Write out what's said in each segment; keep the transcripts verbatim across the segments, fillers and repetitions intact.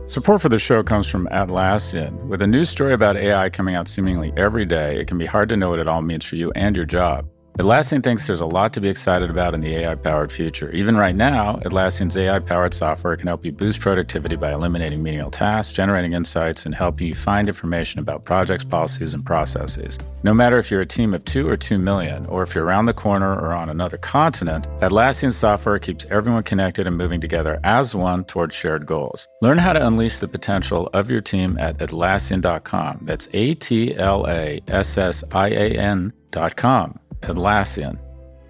Support for the show comes from Atlassian. With a news story about A I coming out seemingly every day, it can be hard to know what it all means for you and your job. Atlassian thinks there's a lot to be excited about in the A I-powered future. Even right now, Atlassian's A I-powered software can help you boost productivity by eliminating menial tasks, generating insights, and helping you find information about projects, policies, and processes. No matter if you're a team of two or two million, or if you're around the corner or on another continent, Atlassian software keeps everyone connected and moving together as one towards shared goals. Learn how to unleash the potential of your team at Atlassian dot com. That's A T L A S S I A N dot com. Atlassian.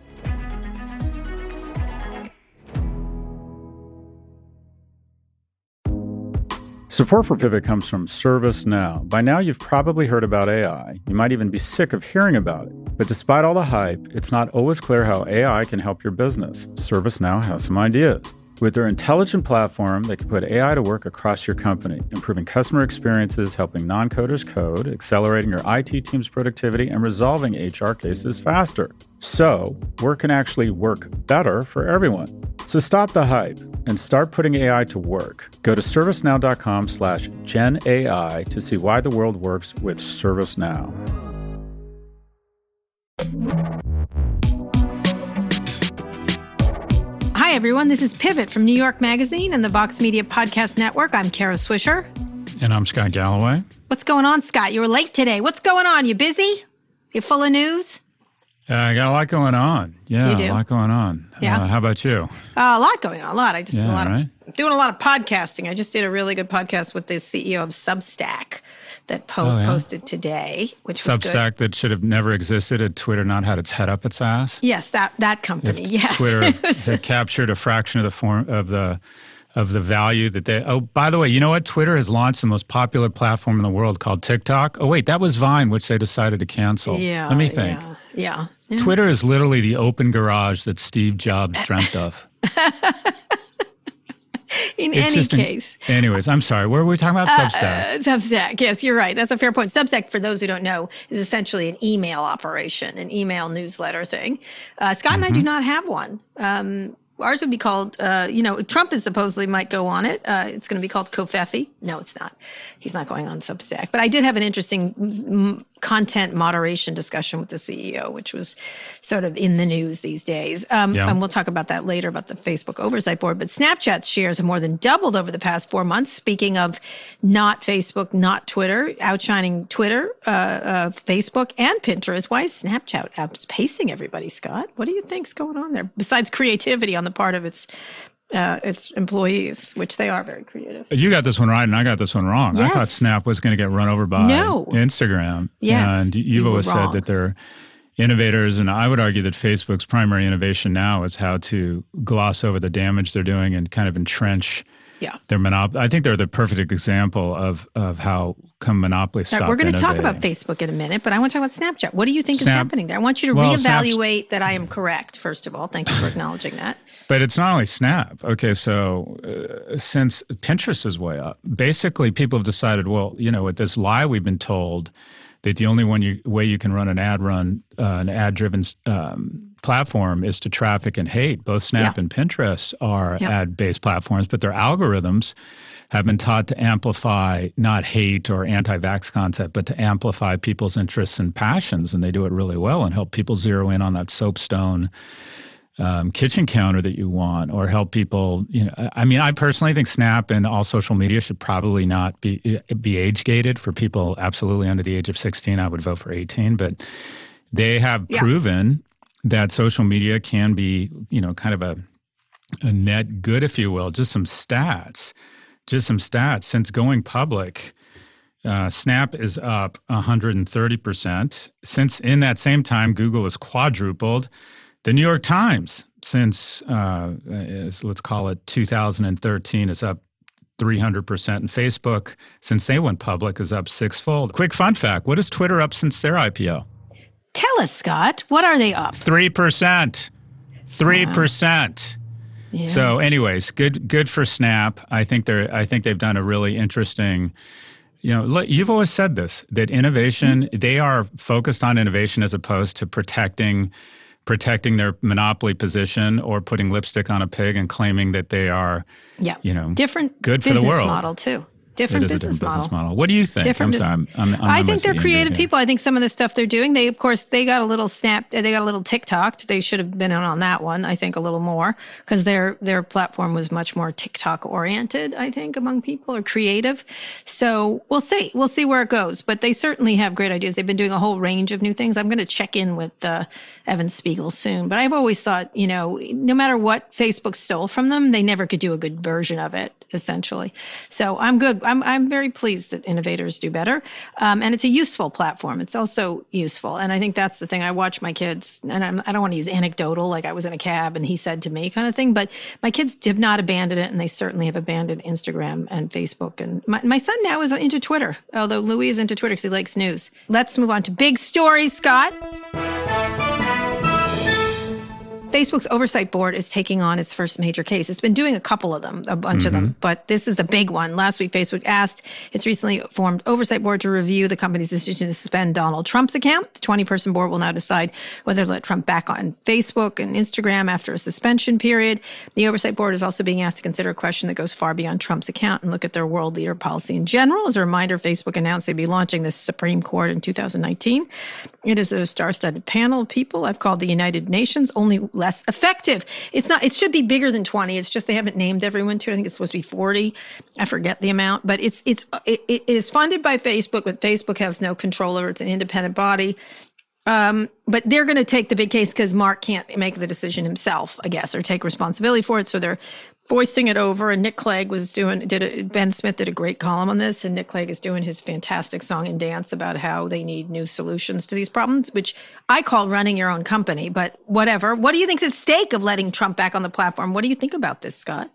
Support for Pivot comes from ServiceNow. By now, you've probably heard about A I. You might even be sick of hearing about it. But despite all the hype, it's not always clear how A I can help your business. ServiceNow has some ideas. With their intelligent platform, they can put A I to work across your company, improving customer experiences, helping non-coders code, accelerating your I T team's productivity, and resolving H R cases faster. So, work can actually work better for everyone. So stop the hype and start putting A I to work. Go to servicenow.com slash GenAI to see why the world works with ServiceNow. Hi, everyone. This is Pivot from New York Magazine and the Vox Media Podcast Network. I'm Kara Swisher. And I'm Scott Galloway. What's going on, Scott? You were late today. What's going on? You busy? You full of news? Uh, I got a lot going on. Yeah, You do? a lot going on. Yeah. Uh, how about you? Uh, a lot going on. A lot. I just Yeah, a lot right? of, doing a lot of podcasting. I just did a really good podcast with the C E O of Substack that po- Oh, yeah? posted today, which was good. Substack that should have never existed had Twitter not had its head up its ass. Yes, that that company. If yes, Twitter It was- had captured a fraction of the form of the of the value that they. Oh, by the way, you know what? Twitter has launched the most popular platform in the world called TikTok. Oh, wait, that was Vine, which they decided to cancel. yeah. Let me think. Yeah. yeah. yeah. Twitter is literally the open garage that Steve Jobs dreamt of. In It's any just an- case. anyways, I'm sorry. Where were we talking about? Substack. Uh, Substack, yes, you're right. That's a fair point. Substack, for those who don't know, is essentially an email operation, an email newsletter thing. Uh, Scott and I do not have one. Um, ours would be called, uh, you know, Trump is supposedly might go on it. Uh, it's going to be called Covfefe. No, it's not. He's not going on Substack. But I did have an interesting m- content moderation discussion with the C E O, which was sort of in the news these days. Um, Yeah. And we'll talk about that later, about the Facebook Oversight Board. But Snapchat's shares have more than doubled over the past four months. Speaking of not Facebook, not Twitter, outshining Twitter, uh, uh, Facebook, and Pinterest. Why is Snapchat outpacing everybody, Scott? What do you think's going on there? Besides creativity on the part of its uh, its employees, which they are very creative. You got this one right, and I got this one wrong. Yes. I thought Snap was going to get run over by No. Instagram. Yes, And you you've were always wrong. said that they're innovators, and I would argue that Facebook's primary innovation now is how to gloss over the damage they're doing and kind of entrench Yeah. their monopoly. I think they're the perfect example of of how come monopolies All stop right, we're going to talk innovating. about Facebook in a minute, but I want to talk about Snapchat. What do you think is Snap- happening there? I want you to Well, Snap's- reevaluate that I am correct, first of all. Thank you for acknowledging that. But it's not only Snap. Okay, so uh, since Pinterest is way up, basically people have decided, well, you know, with this lie we've been told that the only one you, way you can run an ad run, uh, an ad-driven um, platform is to traffic and hate. Both Snap Yeah. and Pinterest are Yeah. ad-based platforms, but their algorithms have been taught to amplify not hate or anti-vax content, but to amplify people's interests and passions, and they do it really well and help people zero in on that soapstone Um, kitchen counter that you want, or help people, you know, I mean, I personally think Snap and all social media should probably not be be age gated for people absolutely under the age of sixteen. I would vote for eighteen, but they have Yeah. proven that social media can be, you know, kind of a, a net good, if you will. Just some stats, just some stats. Since going public, Uh, Snap is up one hundred thirty percent. Since in that same time, Google has quadrupled. The New York Times, since uh, is, let's call it two thousand thirteen, is up three hundred percent. And Facebook, since they went public, is up sixfold. Quick fun fact, what is Twitter up since their I P O? Tell us, Scott, what are they up? three percent. three percent. Yeah. So anyways, good good for Snap. I think they're I think they've done a really interesting, you know, look, you've always said this, that innovation, they are focused on innovation as opposed to protecting protecting their monopoly position or putting lipstick on a pig and claiming that they are, yeah. you know, different good for the business world. model too. Different, it is business, a different model. business model. What do you think? Different I'm sorry. I'm, I'm, I'm I think they're creative here. people. I think some of the stuff they're doing, they, of course, they got a little snap, they got a little TikTok. They should have been on that one, I think, a little more, because their their platform was much more TikTok oriented, I think, among people, or creative. So we'll see. We'll see where it goes. But they certainly have great ideas. They've been doing a whole range of new things. I'm going to check in with uh, Evan Spiegel soon. But I've always thought, you know, no matter what Facebook stole from them, they never could do a good version of it, essentially. So I'm good. I'm I'm very pleased that innovators do better. Um, and it's a useful platform. It's also useful. And I think that's the thing. I watch my kids, and I'm, I don't want to use anecdotal, like I was in a cab and he said to me kind of thing, but my kids have not abandoned it, and they certainly have abandoned Instagram and Facebook. And my, my son now is into Twitter, although Louis is into Twitter because he likes news. Let's move on to big stories, Scott. Facebook's oversight board is taking on its first major case. It's been doing a couple of them, a bunch mm-hmm. of them, but this is the big one. Last week, Facebook asked its recently formed oversight board to review the company's decision to suspend Donald Trump's account. The twenty-person board will now decide whether to let Trump back on Facebook and Instagram after a suspension period. The oversight board is also being asked to consider a question that goes far beyond Trump's account and look at their world leader policy in general. As a reminder, Facebook announced they'd be launching the Supreme Court in two thousand nineteen. It is a star-studded panel of people I've called the United Nations, only less effective. It's not, it should be bigger than twenty. It's just they haven't named everyone to it. I think it's supposed to be forty. I forget the amount, but it's, it's, it, it is funded by Facebook, but Facebook has no control over it. It's an independent body. Um, but they're going to take the big case because Mark can't make the decision himself, I guess, or take responsibility for it. So they're voicing it over. And Nick Clegg was doing, did a, Ben Smith did a great column on this. And Nick Clegg is doing his fantastic song and dance about how they need new solutions to these problems, which I call running your own company, but whatever. What do you think's at stake of letting Trump back on the platform? What do you think about this, Scott?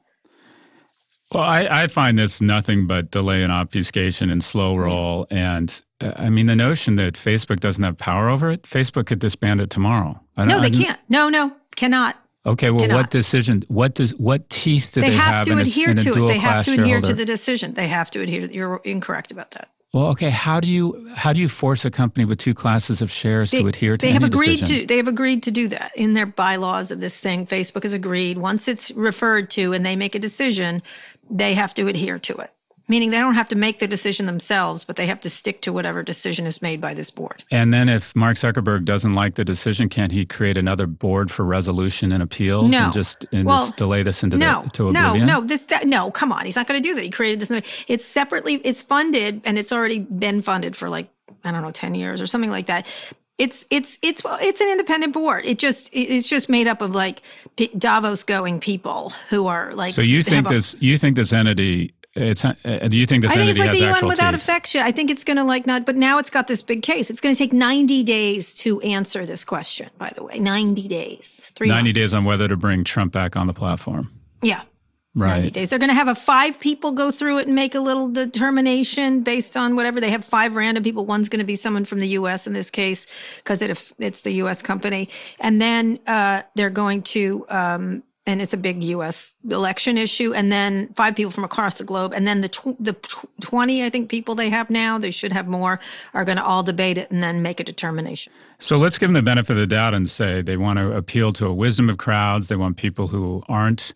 Well, I, I find this nothing but delay and obfuscation and slow roll. And uh, I mean, the notion that Facebook doesn't have power over it, Facebook could disband it tomorrow. I no, they can't. No, no, cannot. Okay, well, cannot. what decision, what does, what teeth do they, they have, have to in a, adhere in a to dual it. They have class to adhere shareholder? to the decision. They have to adhere. You're incorrect about that. Well, okay. How do you how do you force a company with two classes of shares they, to adhere to they any have agreed decision? to they have agreed to do that in their bylaws of this thing. Facebook has agreed. Once it's referred to and they make a decision, they have to adhere to it. Meaning they don't have to make the decision themselves, but they have to stick to whatever decision is made by this board. And then if Mark Zuckerberg doesn't like the decision, can't he create another board for resolution and appeals no. and just and well, just delay this into no, the, to oblivion? No, no, this that, no, come on. He's not going to do that. He created this. It's separately, it's funded, and it's already been funded for like, I don't know, ten years or something like that. It's it's it's it's an independent board. It just it's just made up of like Davos going people who are like. So you think this? A, you think this entity? It's. Uh, do you think this I think entity it's like has the U N actual without teeth? affection. I think it's going to like not. But now it's got this big case. It's going to take ninety days to answer this question. By the way, ninety days. Three. Ninety months. days on whether to bring Trump back on the platform. Yeah. Right. ninety days. They're going to have a five people go through it and make a little determination based on whatever. They have five random people. One's going to be someone from the U S in this case because it, it's the U S company. And then uh, they're going to, um, and it's a big U S election issue. And then five people from across the globe. And then the tw- the twenty, I think, people they have now, they should have more, are going to all debate it and then make a determination. So let's give them the benefit of the doubt and say they want to appeal to a wisdom of crowds. They want people who aren't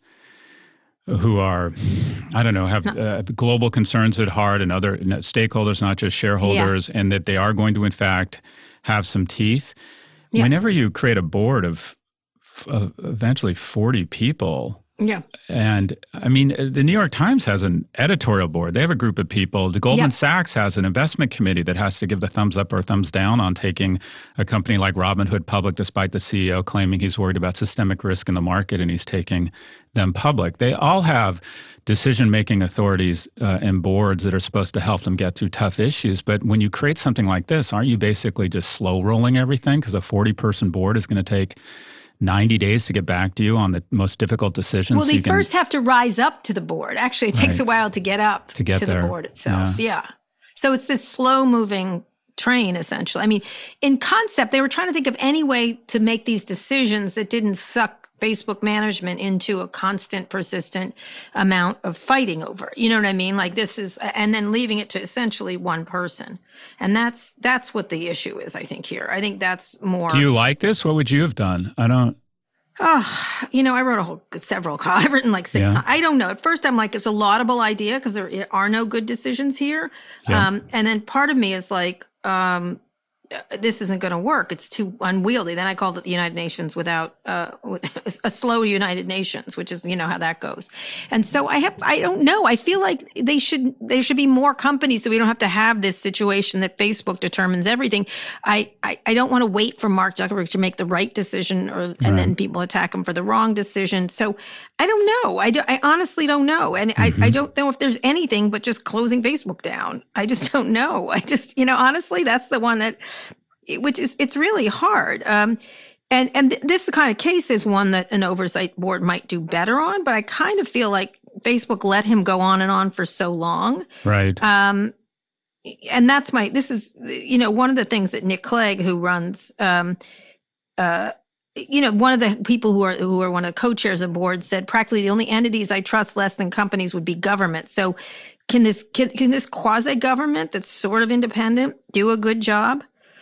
who are, I don't know, have uh, global concerns at heart and other stakeholders, not just shareholders, yeah. and that they are going to, in fact, have some teeth. Yeah. Whenever you create a board of uh, eventually forty people, yeah, and I mean, the New York Times has an editorial board. They have a group of people. The Goldman yeah. Sachs has an investment committee that has to give the thumbs up or thumbs down on taking a company like Robinhood public, despite the C E O claiming he's worried about systemic risk in the market and he's taking them public. They all have decision-making authorities uh, and boards that are supposed to help them get through tough issues. But when you create something like this, aren't you basically just slow-rolling everything? Because a forty-person board is going to take ninety days to get back to you on the most difficult decisions. Well, they so can, first have to rise up to the board. Actually, it takes right. a while to get up to, get to there. the board itself. Yeah. yeah. So it's this slow-moving train, essentially. I mean, in concept, they were trying to think of any way to make these decisions that didn't suck Facebook management into a constant, persistent amount of fighting over. You know what I mean? Like this is, and then leaving it to essentially one person. And that's that's what the issue is, I think, here. I think that's more. Do you like this? What would you have done? I don't. Oh, you know, I wrote a whole several. I've written like six. Yeah. I don't know. At first, I'm like, it's a laudable idea because there are no good decisions here. Yeah. Um, and then part of me is like, um, this isn't going to work. It's too unwieldy. Then I called it the United Nations without uh, a slow United Nations, which is, you know, how that goes. And so I have, I don't know. I feel like they should, there should be more companies so we don't have to have this situation that Facebook determines everything. I, I, I don't want to wait for Mark Zuckerberg to make the right decision or, and right. then people attack him for the wrong decision. So I don't know. I, do, I honestly don't know. And mm-hmm. I, I don't know if there's anything but just closing Facebook down. I just don't know. I just, you know, honestly, that's the one that, which is, it's really hard. Um, and and th- this kind of case is one that an oversight board might do better on, but I kind of feel like Facebook let him go on and on for so long. Right. Um, and that's my, this is, you know, one of the things that Nick Clegg, who runs, um, uh, you know, one of the people who are who are one of the co-chairs of boards said practically the only entities I trust less than companies would be government. So can this can, can this quasi-government that's sort of independent do a good job?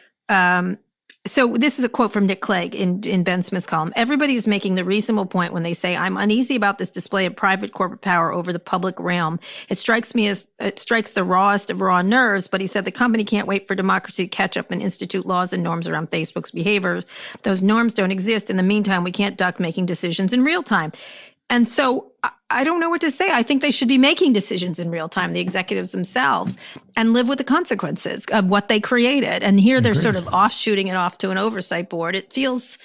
Um, so this is a quote from Nick Clegg in, in Ben Smith's column. Everybody is making the reasonable point when they say, I'm uneasy about this display of private corporate power over the public realm. It strikes me as, it strikes the rawest of raw nerves, but he said the company can't wait for democracy to catch up and institute laws and norms around Facebook's behavior. Those norms don't exist. In the meantime, we can't duck making decisions in real time. And so I don't know what to say. I think they should be making decisions in real time, the executives themselves, and live with the consequences of what they created. And here they're sort of offshooting it off to an oversight board. It feels,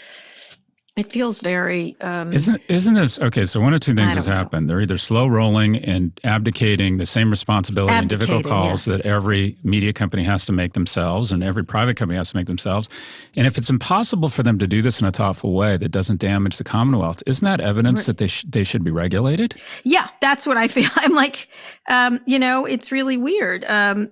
it feels very. Um, isn't isn't this okay? So one of two things has know. happened. They're either slow rolling and abdicating the same responsibility and difficult calls yes. that every media company has to make themselves, and every private company has to make themselves. And if it's impossible for them to do this in a thoughtful way that doesn't damage the Commonwealth, isn't that evidence right. that they sh- they should be regulated? Yeah, that's what I feel. I'm like, um, you know, it's really weird. Um,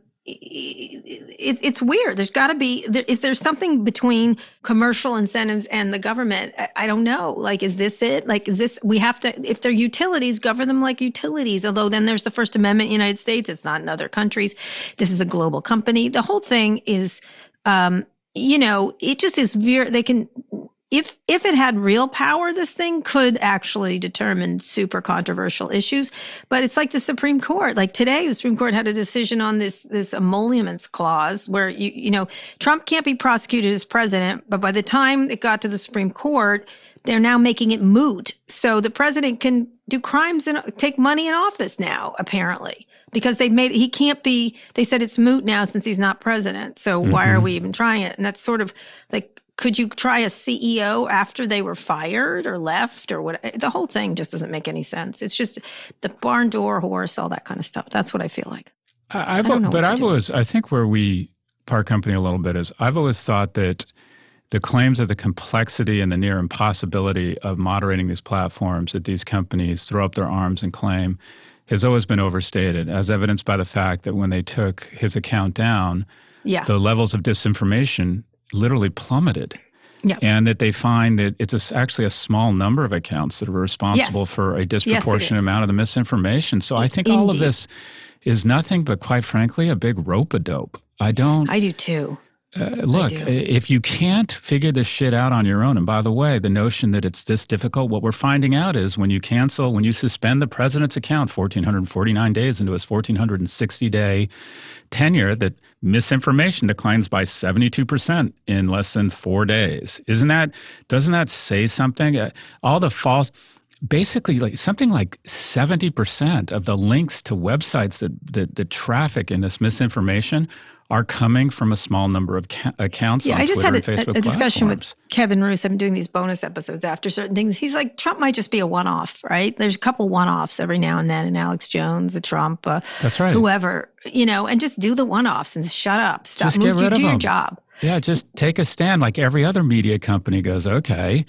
It, it's weird. There's got to be, there, is there something between commercial incentives and the government? I, I don't know. Like, is this it? Like, is this, we have to, if they're utilities, govern them like utilities. Although then there's the First Amendment in the United States. It's not in other countries. This is a global company. The whole thing is, um, you know, it just is very, they can, If if it had real power, this thing could actually determine super controversial issues. But it's like the Supreme Court. Like today, the Supreme Court had a decision on this this emoluments clause where, you you know, Trump can't be prosecuted as president. But by the time it got to the Supreme Court, they're now making it moot. So the president can do crimes and take money in office now, apparently. Because they made he can't be, they said it's moot now since he's not president. So mm-hmm. why are we even trying it? And that's sort of like, could you try a C E O after they were fired or left or what? The whole thing just doesn't make any sense. It's just the barn door horse, all that kind of stuff. That's what I feel like. I've, I don't know but I've do. always, I think where we part company a little bit is I've always thought that the claims of the complexity and the near impossibility of moderating these platforms that these companies throw up their arms and claim has always been overstated, as evidenced by the fact that when they took his account down, yeah. the levels of disinformation literally plummeted. Yep. And that they find that it's a, actually a small number of accounts that are responsible yes. for a disproportionate yes, amount of the misinformation. So I think Indeed. all of this is nothing but, quite frankly, a big rope-a-dope. I don't... I do too. Uh, look, if you can't figure this shit out on your own, and by the way, the notion that it's this difficult, what we're finding out is when you cancel, when you suspend the president's account one thousand four hundred forty-nine days into his one thousand four hundred sixty day tenure, that misinformation declines by seventy-two percent in less than four days. Isn't that, doesn't that say something? Uh, all the false... Basically, like something like seventy percent of the links to websites that, that, that traffic in this misinformation are coming from a small number of ca- accounts yeah, on I just Twitter had a, and Facebook a, a discussion platforms. with Kevin Roose. I'm doing these bonus episodes after certain things. He's like, Trump might just be a one-off, right? There's a couple one-offs every now and then, and Alex Jones, a Trump, uh, That's right. whoever, you know, and just do the one-offs and shut up. Stop. Just get Move, rid do of your them. job. Yeah, just take a stand like every other media company goes, okay,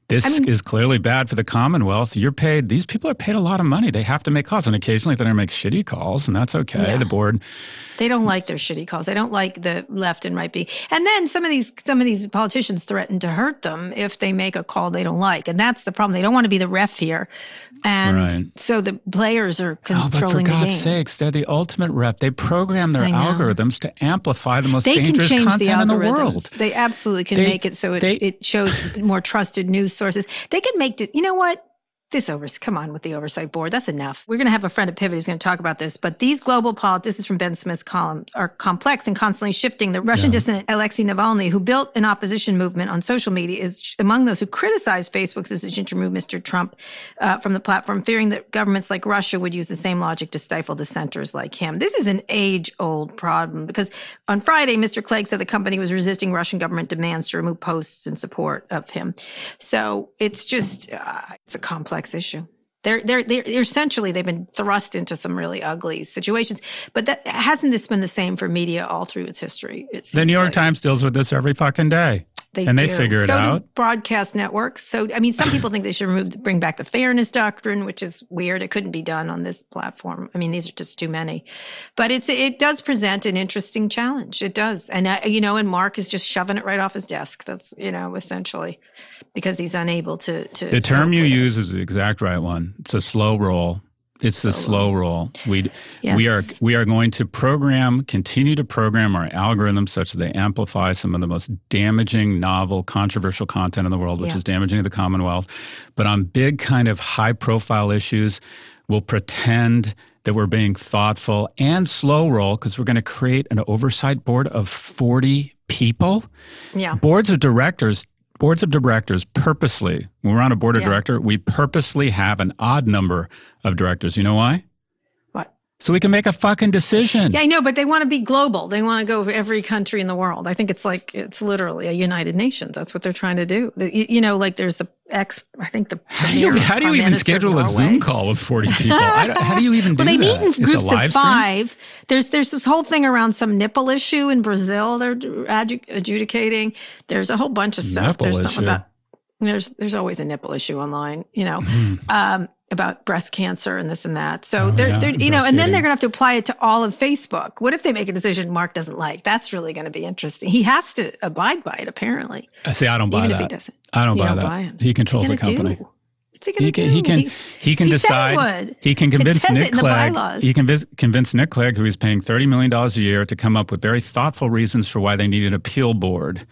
This I mean, is clearly bad for the Commonwealth. You're paid, these people are paid a lot of money. They have to make calls. And occasionally they're going to make shitty calls, and that's okay. Yeah. The board. They don't like their shitty calls. They don't like the left and right. Be and then some of these some of these politicians threaten to hurt them if they make a call they don't like, and that's the problem. They don't want to be the ref here, and right. so the players are controlling oh, but for the God's game. sakes, they're the ultimate rep. They program their algorithms to amplify the most they dangerous can change content the in the world. They absolutely can they, make it so it, they, it shows more trusted news sources. They can make it. You know what? This over, come on with the oversight board. That's enough. We're going to have a friend at Pivot who's going to talk about this. But these global politics, this is from Ben Smith's column, are complex and constantly shifting. The Russian yeah. dissident Alexei Navalny, who built an opposition movement on social media, is among those who criticized Facebook's decision to remove Mister Trump uh, from the platform, fearing that governments like Russia would use the same logic to stifle dissenters like him. This is an age-old problem because on Friday, Mister Clegg said the company was resisting Russian government demands to remove posts in support of him. So it's just, uh, it's a complex issue. They're, they're, they're essentially, they've been thrust into some really ugly situations. But that hasn't this been the same for media all through its history? It the New York like. Times deals with this every fucking day. They and do. they figure it so out. Do broadcast networks. So, I mean, some people think they should remove, bring back the fairness doctrine, which is weird. It couldn't be done on this platform. I mean, these are just too many. But it's it does present an interesting challenge. It does. And, uh, you know, and Mark is just shoving it right off his desk. That's, you know, essentially because he's unable to. to the term you use is the exact right one. It's a slow roll. It's the slow roll. We yes. we are we are going to program, continue to program our algorithms such that they amplify some of the most damaging, novel, controversial content in the world, which yeah. is damaging to the Commonwealth. But on big kind of high-profile issues, we'll pretend that we're being thoughtful and slow roll because we're going to create an oversight board of forty people. Yeah. Boards of directors. Boards of directors purposely, when we're on a board of yeah. director, we purposely have an odd number of directors. You know why? What? So we can make a fucking decision. Yeah, I know, but they want to be global. They want to go over every country in the world. I think it's like, it's literally a United Nations. That's what they're trying to do. The, you, you know, like there's the ex, I think the How do you, how do you even schedule a Zoom call with forty people? I don't, how do you even do well, they that? meet in It's groups a live of stream? five. There's there's this whole thing around some nipple issue in Brazil they're adju- adjudicating. There's a whole bunch of stuff. Nipple there's issue. something about, there's there's always a nipple issue online, you know. Mm. Um, about breast cancer and this and that. So oh, they're, yeah, they're you know, and then they're going to have to apply it to all of Facebook. What if they make a decision Mark doesn't like? That's really going to be interesting. He has to abide by it, apparently. I see. I don't buy even that. If he doesn't. I don't you buy don't that. Buy it. He controls the What's he company. Do? What's he going to He can. do? He can. He, he can he decide. Said he, would. he can convince it says Nick it in the Clegg. bylaws. He can convince, convince Nick Clegg, who he's paying thirty million dollars a year, to come up with very thoughtful reasons for why they need an appeal board.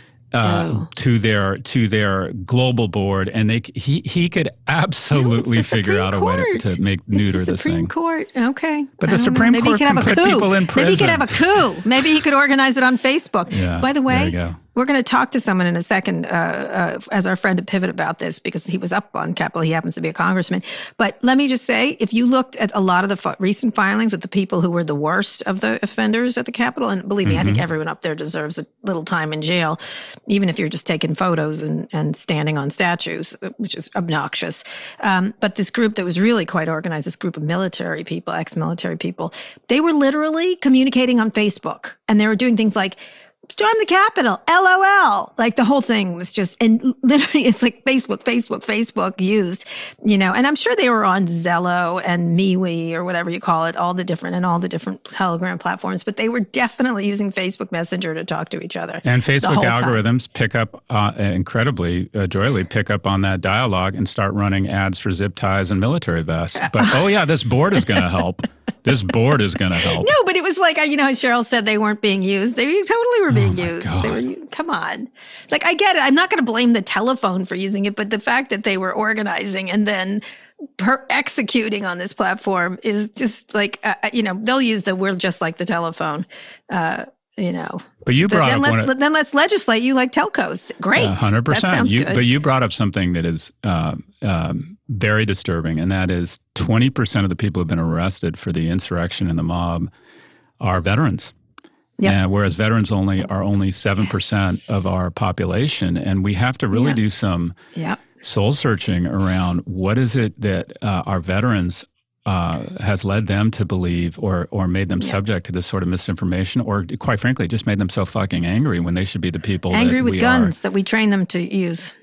Uh, oh. to their to their global board, and they he he could absolutely no, figure out a way to, to make neuter it's the this Supreme thing. Court, okay. But the Supreme Court can put people in prison. Maybe he could have a coup. Maybe he could organize it on Facebook. Yeah, By the way, there you go. We're going to talk to someone in a second uh, uh, as our friend at Pivot about this because he was up on Capitol. He happens to be a congressman. But let me just say, if you looked at a lot of the f- recent filings with the people who were the worst of the offenders at the Capitol, and believe me, mm-hmm. I think everyone up there deserves a little time in jail, even if you're just taking photos and, and standing on statues, which is obnoxious. Um, but this group that was really quite organized, this group of military people, ex-military people, they were literally communicating on Facebook. And they were doing things like, storm the Capitol, L O L. Like the whole thing was just, and literally it's like Facebook, Facebook, Facebook used, you know, and I'm sure they were on Zello and MeWe or whatever you call it, all the different, and all the different Telegram platforms, but they were definitely using Facebook Messenger to talk to each other. And Facebook algorithms time. pick up, uh, incredibly adroitly pick up on that dialogue and start running ads for zip ties and military vests. But, oh yeah, this board is going to help. This board is going to help. No, but it was like, you know, how Cheryl said they weren't being used. They totally were being oh used. God. They were, come on. Like, I get it. I'm not going to blame the telephone for using it, but the fact that they were organizing and then per- executing on this platform is just like, uh, you know, they'll use the we're just like the telephone, uh, you know. But you brought then up let's, one of, then let's legislate you like telcos. Great. one hundred percent. That sounds you, good. But you brought up something that is um, um, very disturbing, and that is twenty percent of the people who have been arrested for the insurrection and the mob are veterans. Yep. And whereas veterans only are only seven percent yes. of our population. And we have to really yeah. do some yep. soul searching around what is it that uh, our veterans uh, has led them to believe or or made them yep. subject to this sort of misinformation, or quite frankly, just made them so fucking angry when they should be the people angry that with we guns are. that we train them to use.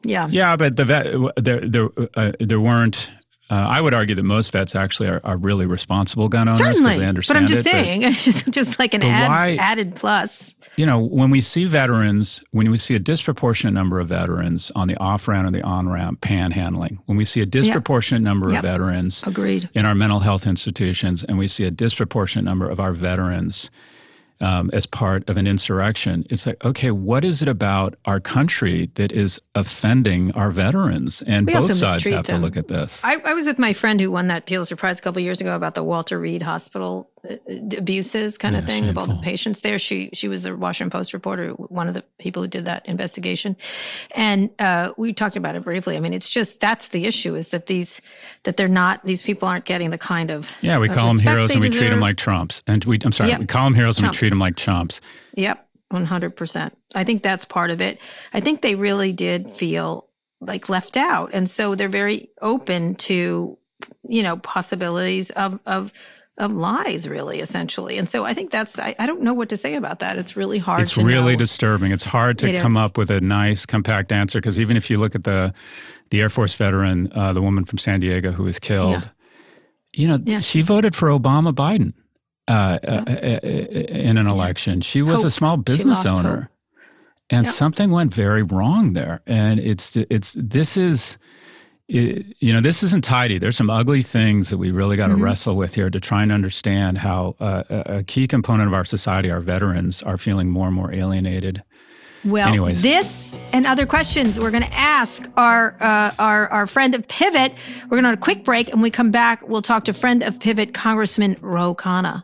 Yeah. Yeah, but the vet, there, there, uh, there weren't. Uh, I would argue that most vets actually are, are really responsible gun owners because they understand it. But I'm just it, saying, but, it's just, just like an add, why, added plus. You know, when we see veterans, when we see a disproportionate number of veterans on the off-ramp and the on-ramp panhandling, when we see a disproportionate yep. number yep. of veterans Agreed. in our mental health institutions, and we see a disproportionate number of our veterans Um, as part of an insurrection, it's like, okay, what is it about our country that is offending our veterans? And we both sides have them. to look at this. I, I was with my friend who won that Pulitzer Prize a couple of years ago about the Walter Reed Hospital abuses kind yeah, of thing shameful. of all the patients there. She she was a Washington Post reporter, one of the people who did that investigation, and uh, we talked about it briefly. I mean, it's just that's the issue: is that these that they're not these people aren't getting the kind of yeah. We uh, call them heroes and we deserve. treat them like Trumps, and we I'm sorry, yep. we call them heroes Chumps. and we treat them like chumps. Yep, one hundred percent. I think that's part of it. I think they really did feel like left out, and so they're very open to you know possibilities of of. of lies, really, essentially. And so I think that's, I, I don't know what to say about that. It's really hard it's to really know. disturbing. It's hard to it come is. up with a nice, compact answer, because even if you look at the the Air Force veteran, uh, the woman from San Diego who was killed, yeah. you know, yeah. she voted for Obama Biden uh, yeah. uh, in an election. She was hope. a small business owner. Hope. And yeah. something went very wrong there. And it's, it's, this is, It, you know, this isn't tidy. There's some ugly things that we really got to mm-hmm. wrestle with here to try and understand how uh, a, a key component of our society, our veterans, are feeling more and more alienated. Well, Anyways. this and other questions we're going to ask our, uh, our our friend of Pivot. We're going to have a quick break, and when we come back, we'll talk to friend of Pivot, Congressman Ro Khanna.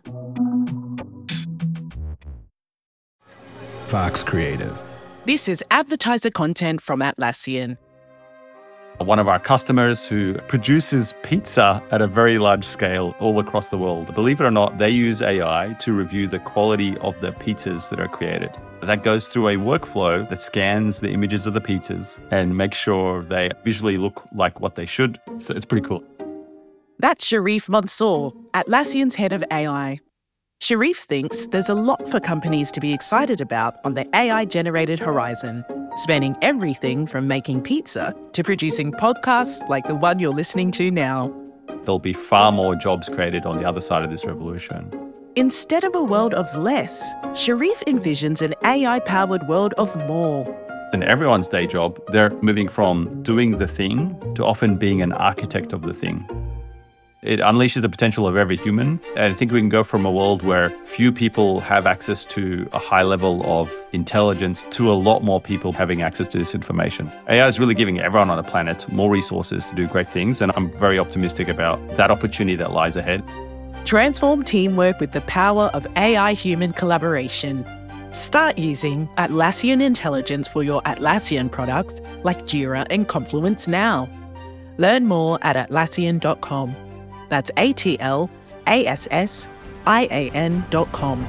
Fox Creative. This is advertiser content from Atlassian. One of our customers who produces pizza at a very large scale all across the world. Believe it or not, they use A I to review the quality of the pizzas that are created. That goes through a workflow that scans the images of the pizzas and makes sure they visually look like what they should. So it's pretty cool. That's Sharif Mansour, Atlassian's head of A I. Sharif thinks there's a lot for companies to be excited about on the A I-generated horizon, spanning everything from making pizza to producing podcasts like the one you're listening to now. There'll be far more jobs created on the other side of this revolution. Instead of a world of less, Sharif envisions an A I-powered world of more. In everyone's day job, they're moving from doing the thing to often being an architect of the thing. It unleashes the potential of every human. And I think we can go from a world where few people have access to a high level of intelligence to a lot more people having access to this information. A I is really giving everyone on the planet more resources to do great things. And I'm very optimistic about that opportunity that lies ahead. Transform teamwork with the power of A I-human collaboration. Start using Atlassian Intelligence for your Atlassian products like Jira and Confluence now. Learn more at atlassian dot com. That's A T L A S S I A N dot com.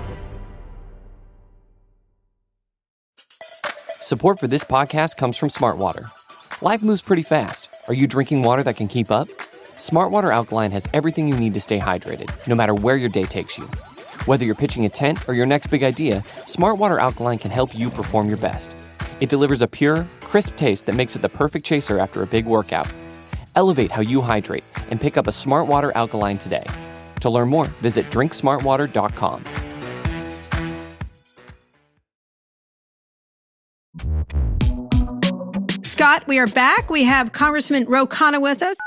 Support for this podcast comes from Smartwater. Life moves pretty fast. Are you drinking water that can keep up? Smartwater Alkaline has everything you need to stay hydrated, no matter where your day takes you. Whether you're pitching a tent or your next big idea, Smartwater Alkaline can help you perform your best. It delivers a pure, crisp taste that makes it the perfect chaser after a big workout. Elevate how you hydrate and pick up a Smartwater Alkaline today. To learn more, visit drink smartwater dot com. Scott, we are back. We have Congressman Ro Khanna with us.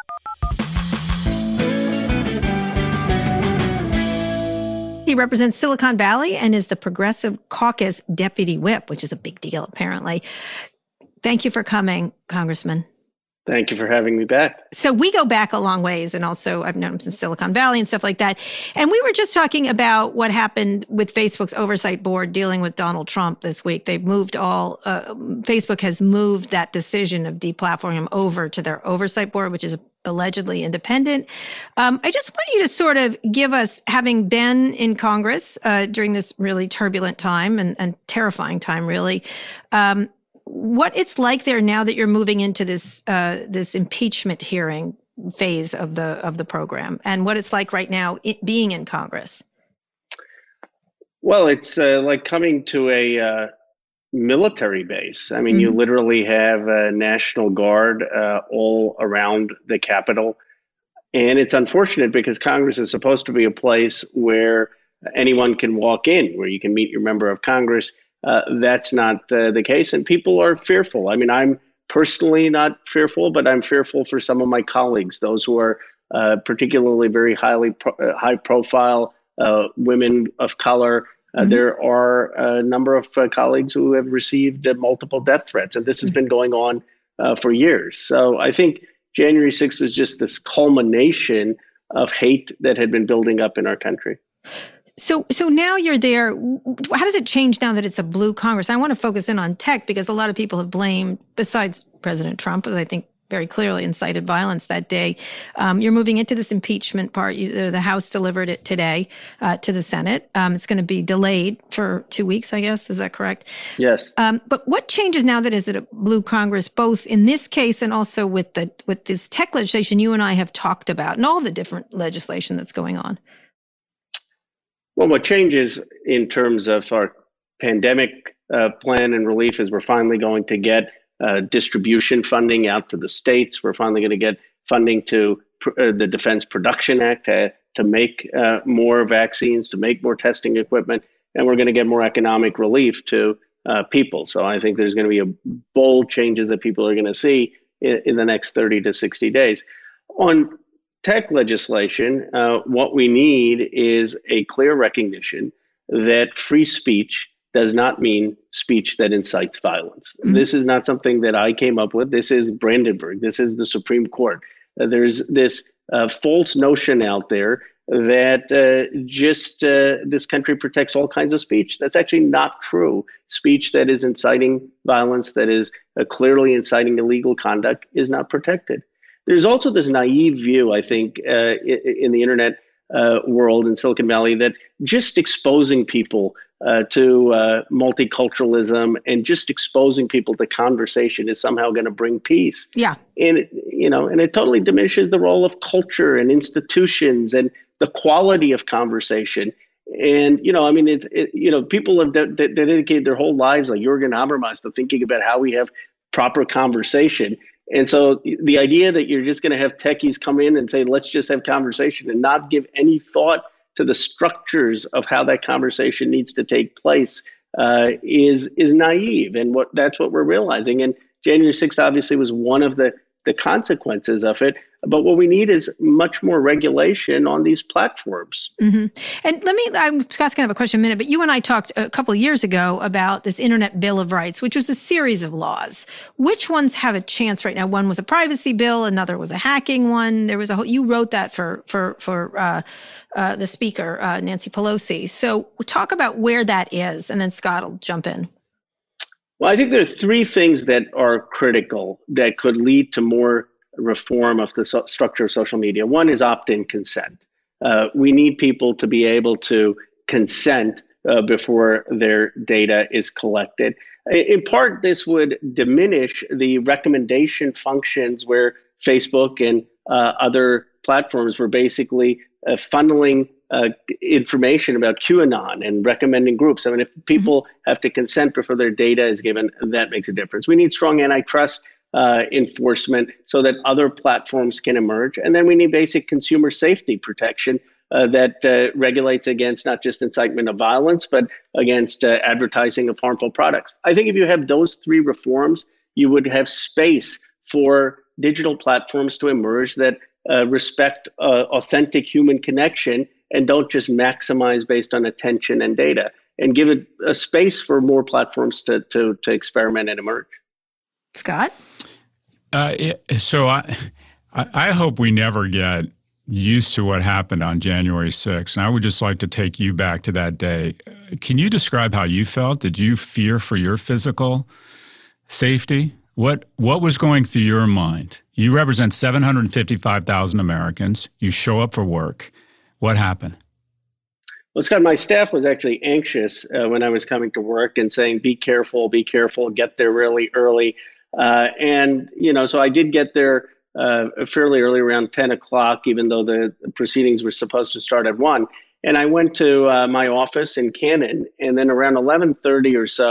He represents Silicon Valley and is the Progressive Caucus Deputy Whip, which is a big deal, apparently. Thank you for coming, Congressman. Thank you for having me back. So we go back a long ways, and also I've known him since Silicon Valley and stuff like that. And we were just talking about what happened with Facebook's oversight board dealing with Donald Trump this week. They've moved all, uh, Facebook has moved that decision of deplatforming him over to their oversight board, which is allegedly independent. Um, I just want you to sort of give us, having been in Congress uh, during this really turbulent time and, and terrifying time, really, um, what it's like there now that you're moving into this uh, this impeachment hearing phase of the of the program, and what it's like right now it, being in Congress. Well, it's uh, like coming to a uh, military base. I mean, Mm-hmm. you literally have a National Guard uh, all around the Capitol. And it's unfortunate because Congress is supposed to be a place where anyone can walk in, where you can meet your member of Congress. Uh, that's not uh, the case. And people are fearful. I mean, I'm personally not fearful, but I'm fearful for some of my colleagues, those who are uh, particularly very highly pro- uh, high profile uh, women of color. Uh, mm-hmm. There are a number of uh, colleagues who have received uh, multiple death threats, and this has mm-hmm. been going on uh, for years. So I think January sixth was just this culmination of hate that had been building up in our country. So so now you're there. How does it change now that it's a blue Congress? I want to focus in on tech because a lot of people have blamed, besides President Trump, I think very clearly incited violence that day. Um, you're moving into this impeachment part. You, the House delivered it today uh, to the Senate. Um, it's going to be delayed for two weeks, I guess. Is that correct? Yes. Um, but what changes now that is it a blue Congress, both in this case and also with the with this tech legislation you and I have talked about and all the different legislation that's going on? Well, what changes in terms of our pandemic uh, plan and relief is we're finally going to get uh, distribution funding out to the states. We're finally going to get funding to pr- uh, the Defense Production Act to, to make uh, more vaccines, to make more testing equipment, and we're going to get more economic relief to uh, people. So I think there's going to be a bold changes that people are going to see in, in the next thirty to sixty days. On tech legislation, uh, what we need is a clear recognition that free speech does not mean speech that incites violence. Mm-hmm. This is not something that I came up with. This is Brandenburg. This is the Supreme Court. Uh, there's this uh, false notion out there that uh, just uh, this country protects all kinds of speech. That's actually not true. Speech that is inciting violence, that is uh, clearly inciting illegal conduct, is not protected. There's also this naive view, I think, uh, in the internet uh, world in Silicon Valley that just exposing people uh, to uh, multiculturalism and just exposing people to conversation is somehow going to bring peace. Yeah. And, it, you know, and it totally diminishes the role of culture and institutions and the quality of conversation. And, you know, I mean, it's, it, you know, people have de- de- dedicated their whole lives, like Jürgen Habermas, to thinking about how we have proper conversation. And so the idea that you're just going to have techies come in and say, let's just have conversation and not give any thought to the structures of how that conversation needs to take place uh, is is naive. And what that's what we're realizing. And January sixth obviously was one of the, the consequences of it. But what we need is much more regulation on these platforms. Mm-hmm. And let me, I'm, Scott's going to have a question in a minute, but you and I talked a couple of years ago about this Internet Bill of Rights, which was a series of laws. Which ones have a chance right now? One was a privacy bill, another was a hacking one. There was a whole, you wrote that for for for uh, uh, the speaker, uh, Nancy Pelosi. So talk about where that is, and then Scott will jump in. Well, I think there are three things that are critical that could lead to more reform of the so- structure of social media. One is opt-in consent. Uh, we need people to be able to consent uh, before their data is collected. In part, this would diminish the recommendation functions where Facebook and uh, other platforms were basically uh, funneling uh, information about QAnon and recommending groups. I mean, if people mm-hmm. have to consent before their data is given, that makes a difference. We need strong antitrust Uh, enforcement so that other platforms can emerge. And then we need basic consumer safety protection uh, that uh, regulates against not just incitement of violence, but against uh, advertising of harmful products. I think if you have those three reforms, you would have space for digital platforms to emerge that uh, respect uh, authentic human connection and don't just maximize based on attention and data, and give it a space for more platforms to to, to experiment and emerge. Scott? Uh, so I, I hope we never get used to what happened on January sixth. And I would just like to take you back to that day. Can you describe how you felt? Did you fear for your physical safety? What what was going through your mind? You represent seven hundred fifty-five thousand Americans. You show up for work. What happened? Well, Scott, my staff was actually anxious uh, when I was coming to work and saying, be careful, be careful, get there really early. Uh, and, you know, so I did get there uh, fairly early, around ten o'clock, even though the proceedings were supposed to start at one. And I went to uh, my office in Cannon, and then around eleven thirty or so,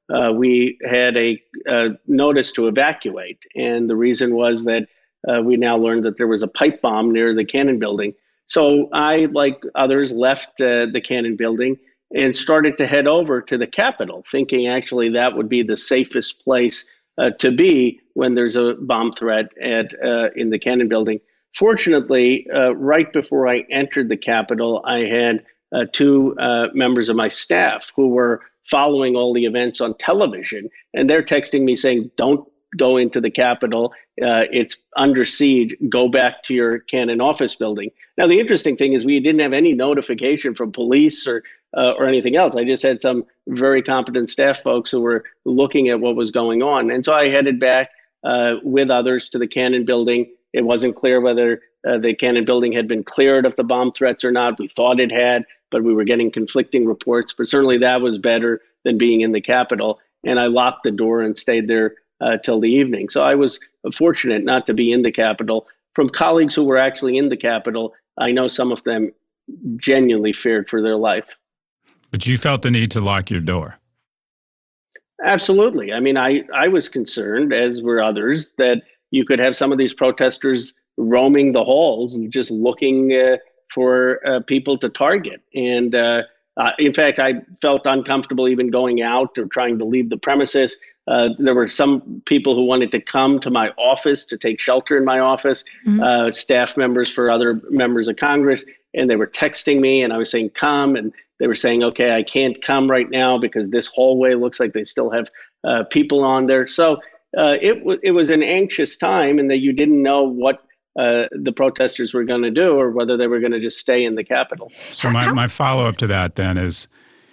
uh, we had a, a notice to evacuate. And the reason was that uh, we now learned that there was a pipe bomb near the Cannon Building. So I, like others, left uh, the Cannon Building and started to head over to the Capitol, thinking actually that would be the safest place uh, to be when there's a bomb threat at uh, in the Cannon Building. Fortunately, uh, right before I entered the Capitol, I had uh, two uh, members of my staff who were following all the events on television, and they're texting me saying, "Don't go into the Capitol. Uh, it's under siege. Go back to your Cannon office building." Now, the interesting thing is we didn't have any notification from police or uh, or anything else. I just had some very competent staff folks who were looking at what was going on. And so I headed back uh, with others to the Cannon Building. It wasn't clear whether uh, the Cannon Building had been cleared of the bomb threats or not. We thought it had, but we were getting conflicting reports. But certainly that was better than being in the Capitol. And I locked the door and stayed there uh, till the evening. So I was fortunate not to be in the Capitol. From colleagues who were actually in the Capitol, I know some of them genuinely feared for their life. But you felt the need to lock your door. Absolutely. I mean, I, I was concerned, as were others, that you could have some of these protesters roaming the halls and just looking uh, for uh, people to target. And uh, uh, in fact, I felt uncomfortable even going out or trying to leave the premises. Uh, there were some people who wanted to come to my office to take shelter in my office, mm-hmm. uh, staff members for other members of Congress, and they were texting me, and I was saying, come, and they were saying, okay, I can't come right now because this hallway looks like they still have uh, people on there. So uh, it, w- it was an anxious time, and that you didn't know what uh, the protesters were going to do or whether they were going to just stay in the Capitol. So my, my follow-up to that then is,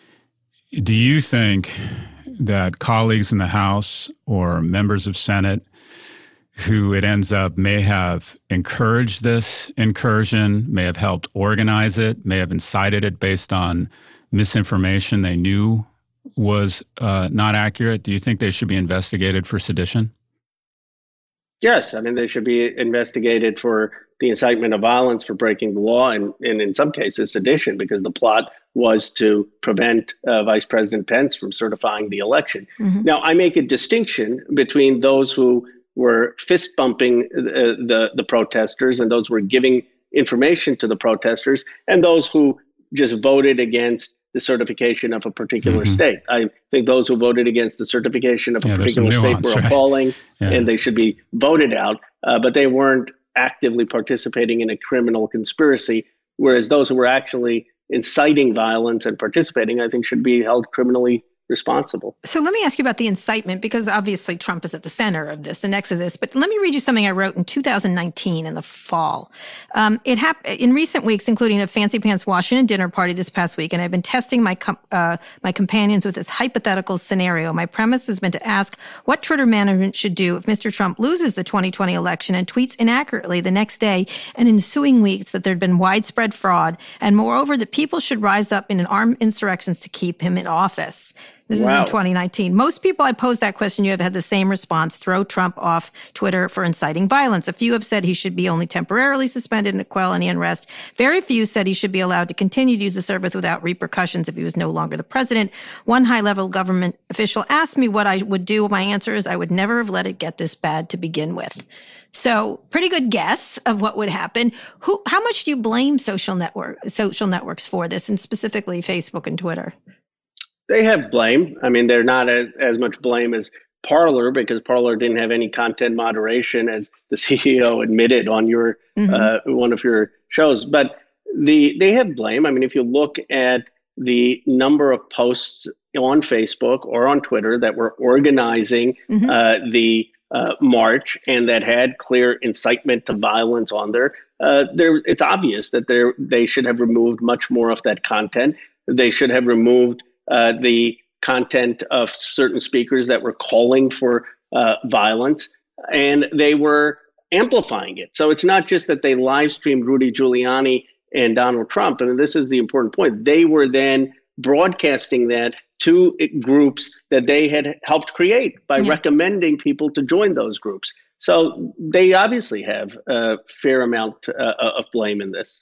do you think that colleagues in the House or members of Senate who it ends up may have encouraged this incursion, may have helped organize it, may have incited it based on misinformation they knew was uh, not accurate? Do you think they should be investigated for sedition? Yes. I mean, they should be investigated for the incitement of violence, for breaking the law, and, and in some cases sedition, because the plot was to prevent uh, Vice President Pence from certifying the election. Mm-hmm. Now, I make a distinction between those who were fist bumping uh, the, the protesters and those who were giving information to the protesters, and those who just voted against the certification of a particular mm-hmm. state. I think those who voted against the certification of a yeah, particular state were right? appalling, yeah. and they should be voted out, uh, but they weren't actively participating in a criminal conspiracy, whereas those who were actually inciting violence and participating, I think, should be held criminally responsible. So let me ask you about the incitement, because obviously Trump is at the center of this, the next of this. But let me read you something I wrote in two thousand nineteen in the fall. Um, it happened in recent weeks, including a fancy pants Washington dinner party this past week, and I've been testing my com- uh, my companions with this hypothetical scenario. My premise has been to ask what Twitter management should do if Mister Trump loses the twenty twenty election and tweets inaccurately the next day and ensuing weeks that there'd been widespread fraud, and moreover that people should rise up in an armed insurrections to keep him in office. This wow. is in twenty nineteen. Most people I posed that question, you have had the same response: throw Trump off Twitter for inciting violence. A few have said he should be only temporarily suspended and quell any unrest. Very few said he should be allowed to continue to use the service without repercussions if he was no longer the president. One high-level government official asked me what I would do. My answer is I would never have let it get this bad to begin with. So pretty good guess of what would happen. Who? How much do you blame social network, social networks for this, and specifically Facebook and Twitter? They have blame. I mean, they're not as, as much blame as Parler, because Parler didn't have any content moderation, as the C E O admitted on your mm-hmm. uh, one of your shows. But the they have blame. I mean, if you look at the number of posts on Facebook or on Twitter that were organizing mm-hmm. uh, the uh, march and that had clear incitement to violence on there, uh, there it's obvious that they they should have removed much more of that content. They should have removed Uh, the content of certain speakers that were calling for uh, violence, and they were amplifying it. So it's not just that they live streamed Rudy Giuliani and Donald Trump. I mean, this is the important point. They were then broadcasting that to groups that they had helped create by yeah. recommending people to join those groups. So they obviously have a fair amount uh, of blame in this.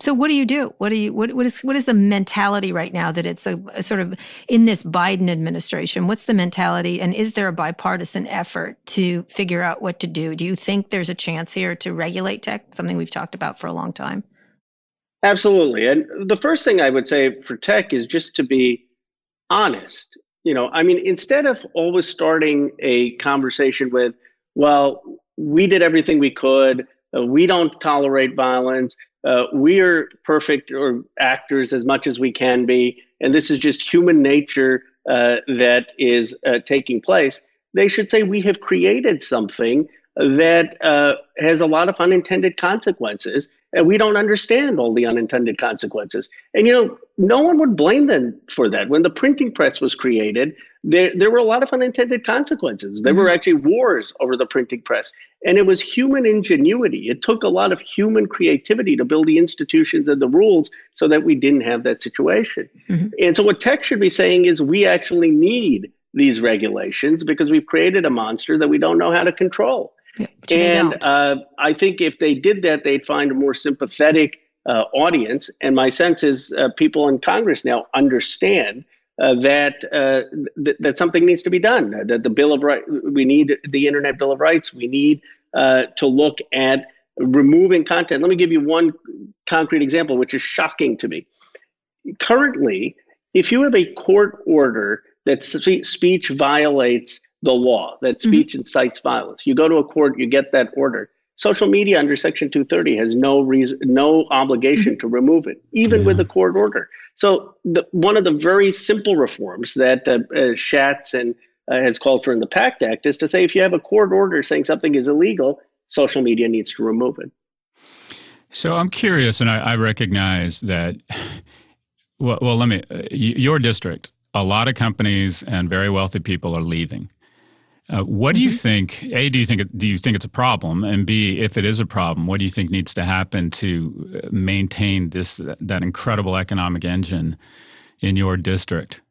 So what do you do? What do you what what is what is the mentality right now that it's a, a sort of in this Biden administration? What's the mentality, and is there a bipartisan effort to figure out what to do? Do you think there's a chance here to regulate tech? Something we've talked about for a long time. Absolutely. And the first thing I would say for tech is just to be honest. You know, I mean, instead of always starting a conversation with, well, we did everything we could, uh, we don't tolerate violence, uh, we are perfect or actors as much as we can be, and this is just human nature uh, that is uh, taking place, they should say we have created something that uh, has a lot of unintended consequences, and we don't understand all the unintended consequences. And, you know, no one would blame them for that. When the printing press was created, there, there were a lot of unintended consequences. There mm-hmm. were actually wars over the printing press, and it was human ingenuity. It took a lot of human creativity to build the institutions and the rules so that we didn't have that situation. Mm-hmm. And so what tech should be saying is we actually need these regulations because we've created a monster that we don't know how to control. Yeah, and uh, I think if they did that, they'd find a more sympathetic uh, audience. And my sense is uh, people in Congress now understand uh, that uh, th- that something needs to be done. Uh, that the Bill of Rights, we need the Internet Bill of Rights. We need uh, to look at removing content. Let me give you one concrete example, which is shocking to me. Currently, if you have a court order that spe- speech violates the law, that speech mm-hmm. incites violence, you go to a court, you get that order. Social media under Section two thirty has no reason, no obligation mm-hmm. to remove it, even yeah. with a court order. So the, one of the very simple reforms that uh, uh, Schatz and uh, has called for in the PACT Act is to say if you have a court order saying something is illegal, social media needs to remove it. So I'm curious, and I, I recognize that. Well, well, let me. Uh, your district, a lot of companies and very wealthy people are leaving. Uh, what do you think? A, do you think it, do you think it's a problem? And B, if it is a problem, what do you think needs to happen to maintain this that incredible economic engine in your district?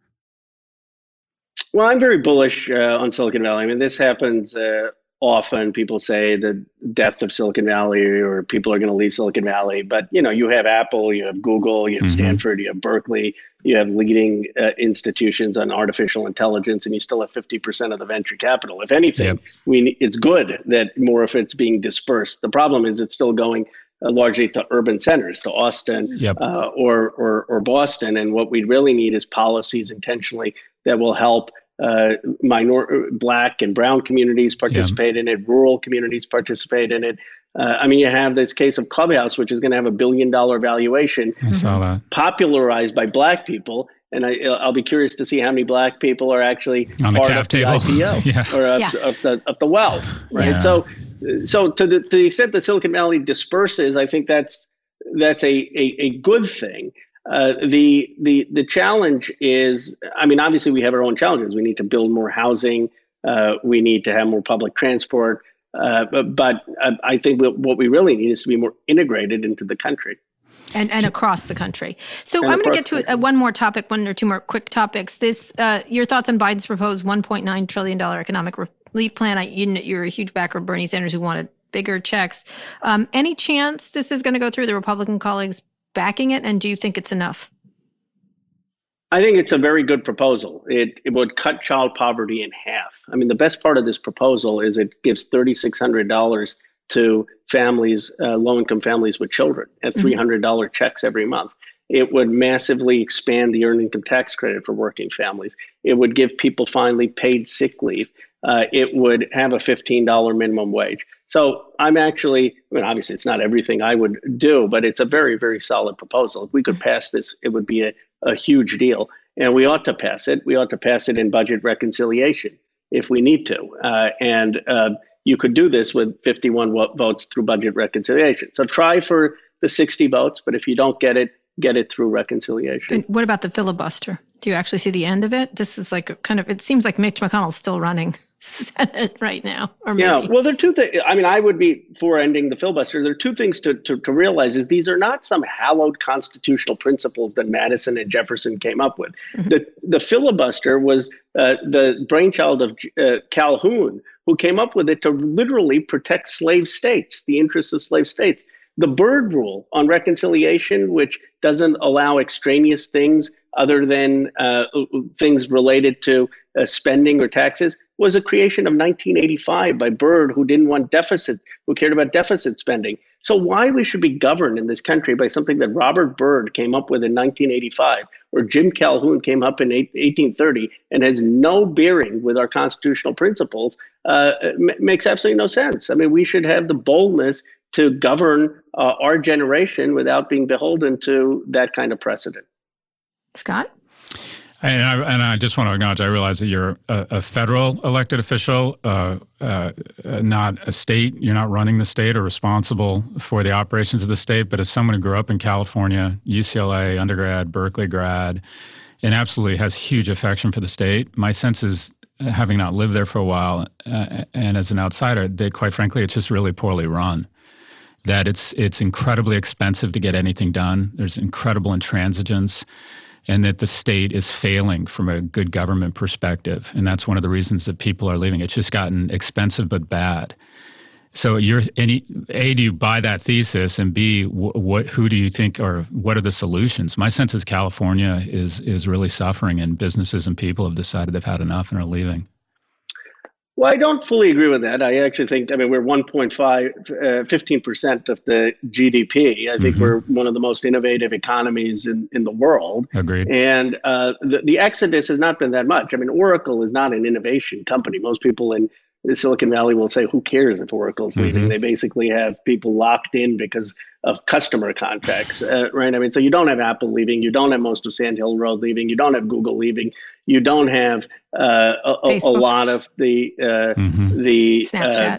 Well, I'm very bullish uh, on Silicon Valley. I mean, this happens uh, often. People say the death of Silicon Valley, or people are going to leave Silicon Valley. But you know, you have Apple, you have Google, you have mm-hmm. Stanford, you have Berkeley. You have leading uh, institutions on artificial intelligence, and you still have fifty percent of the venture capital. If anything, yep. we it's good that more of it's being dispersed. The problem is it's still going uh, largely to urban centers, to Austin yep. uh, or, or or Boston. And what we really need is policies intentionally that will help uh, minor Black and brown communities participate yep. in it, rural communities participate in it. Uh, I mean, you have this case of Clubhouse, which is going to have a billion dollar valuation I saw that. popularized by Black people. And I, I'll be curious to see how many Black people are actually on the part cap of table. the I P O yeah. or of, yeah. of, the, of the wealth. Right. Yeah. So so to the, to the extent that Silicon Valley disperses, I think that's that's a, a, a good thing. Uh, the the the challenge is, I mean, obviously we have our own challenges. We need to build more housing. Uh, we need to have more public transport. Uh, but but uh, I think what we really need is to be more integrated into the country. And and across the country. So and I'm going to get to uh, one more topic, one or two more quick topics. This, uh, your thoughts on Biden's proposed one point nine trillion dollars economic relief plan. I, you, you're a huge backer of Bernie Sanders, who wanted bigger checks. Um, any chance this is going to go through, the Republican colleagues backing it? And do you think it's enough? I think it's a very good proposal. It, it would cut child poverty in half. I mean, the best part of this proposal is it gives three thousand six hundred dollars to families, uh, low-income families with children at three hundred dollars mm-hmm. checks every month. It would massively expand the earned income tax credit for working families. It would give people finally paid sick leave. Uh, it would have a fifteen dollars minimum wage. So I'm actually, I mean, obviously it's not everything I would do, but it's a very, very solid proposal. If we could pass this, it would be a, a huge deal. And we ought to pass it. We ought to pass it in budget reconciliation if we need to. Uh, and uh, you could do this with fifty-one votes through budget reconciliation. So try for the sixty votes, but if you don't get it, get it through reconciliation. And what about the filibuster? Do you actually see the end of it? This is like a kind of, it seems like Mitch McConnell's still running Senate right now. Or maybe. Yeah, well, there are two things. I mean, I would be for ending the filibuster. There are two things to, to, to realize is these are not some hallowed constitutional principles that Madison and Jefferson came up with. Mm-hmm. The, the filibuster was uh, the brainchild of uh, Calhoun, who came up with it to literally protect slave states, the interests of slave states. The Byrd rule on reconciliation, which doesn't allow extraneous things other than uh, things related to uh, spending or taxes, was a creation of nineteen eighty-five by Byrd, who didn't want deficit, who cared about deficit spending. So why we should be governed in this country by something that Robert Byrd came up with in nineteen eighty-five, or Jim Calhoun came up in eighteen thirty, and has no bearing with our constitutional principles, uh, m- makes absolutely no sense. I mean, we should have the boldness to govern uh, our generation without being beholden to that kind of precedent. Scott? And I, and I just want to acknowledge, I realize that you're a, a federal elected official, uh, uh, not a state. You're not running the state or responsible for the operations of the state. But as someone who grew up in California, U C L A undergrad, Berkeley grad, and absolutely has huge affection for the state, my sense is, having not lived there for a while uh, and as an outsider, that quite frankly, it's just really poorly run. That it's it's incredibly expensive to get anything done. There's incredible intransigence. And that the state is failing from a good government perspective. And that's one of the reasons that people are leaving. It's just gotten expensive but bad. So you're, any, A, do you buy that thesis? And B, wh- what, who do you think, or what are the solutions? My sense is California is is really suffering, and businesses and people have decided they've had enough and are leaving. Well, I don't fully agree with that. I actually think, I mean, we're one point five, uh, fifteen percent of the G D P. I think mm-hmm. we're one of the most innovative economies in, in the world. Agreed. And uh, the, the exodus has not been that much. I mean, Oracle is not an innovation company. Most people in Silicon Valley will say, who cares if Oracle's leaving? Mm-hmm. They basically have people locked in because of customer contracts, uh, right? I mean, so you don't have Apple leaving, you don't have most of Sand Hill Road leaving, you don't have Google leaving, you don't have uh, a, a lot of the uh, mm-hmm. the uh,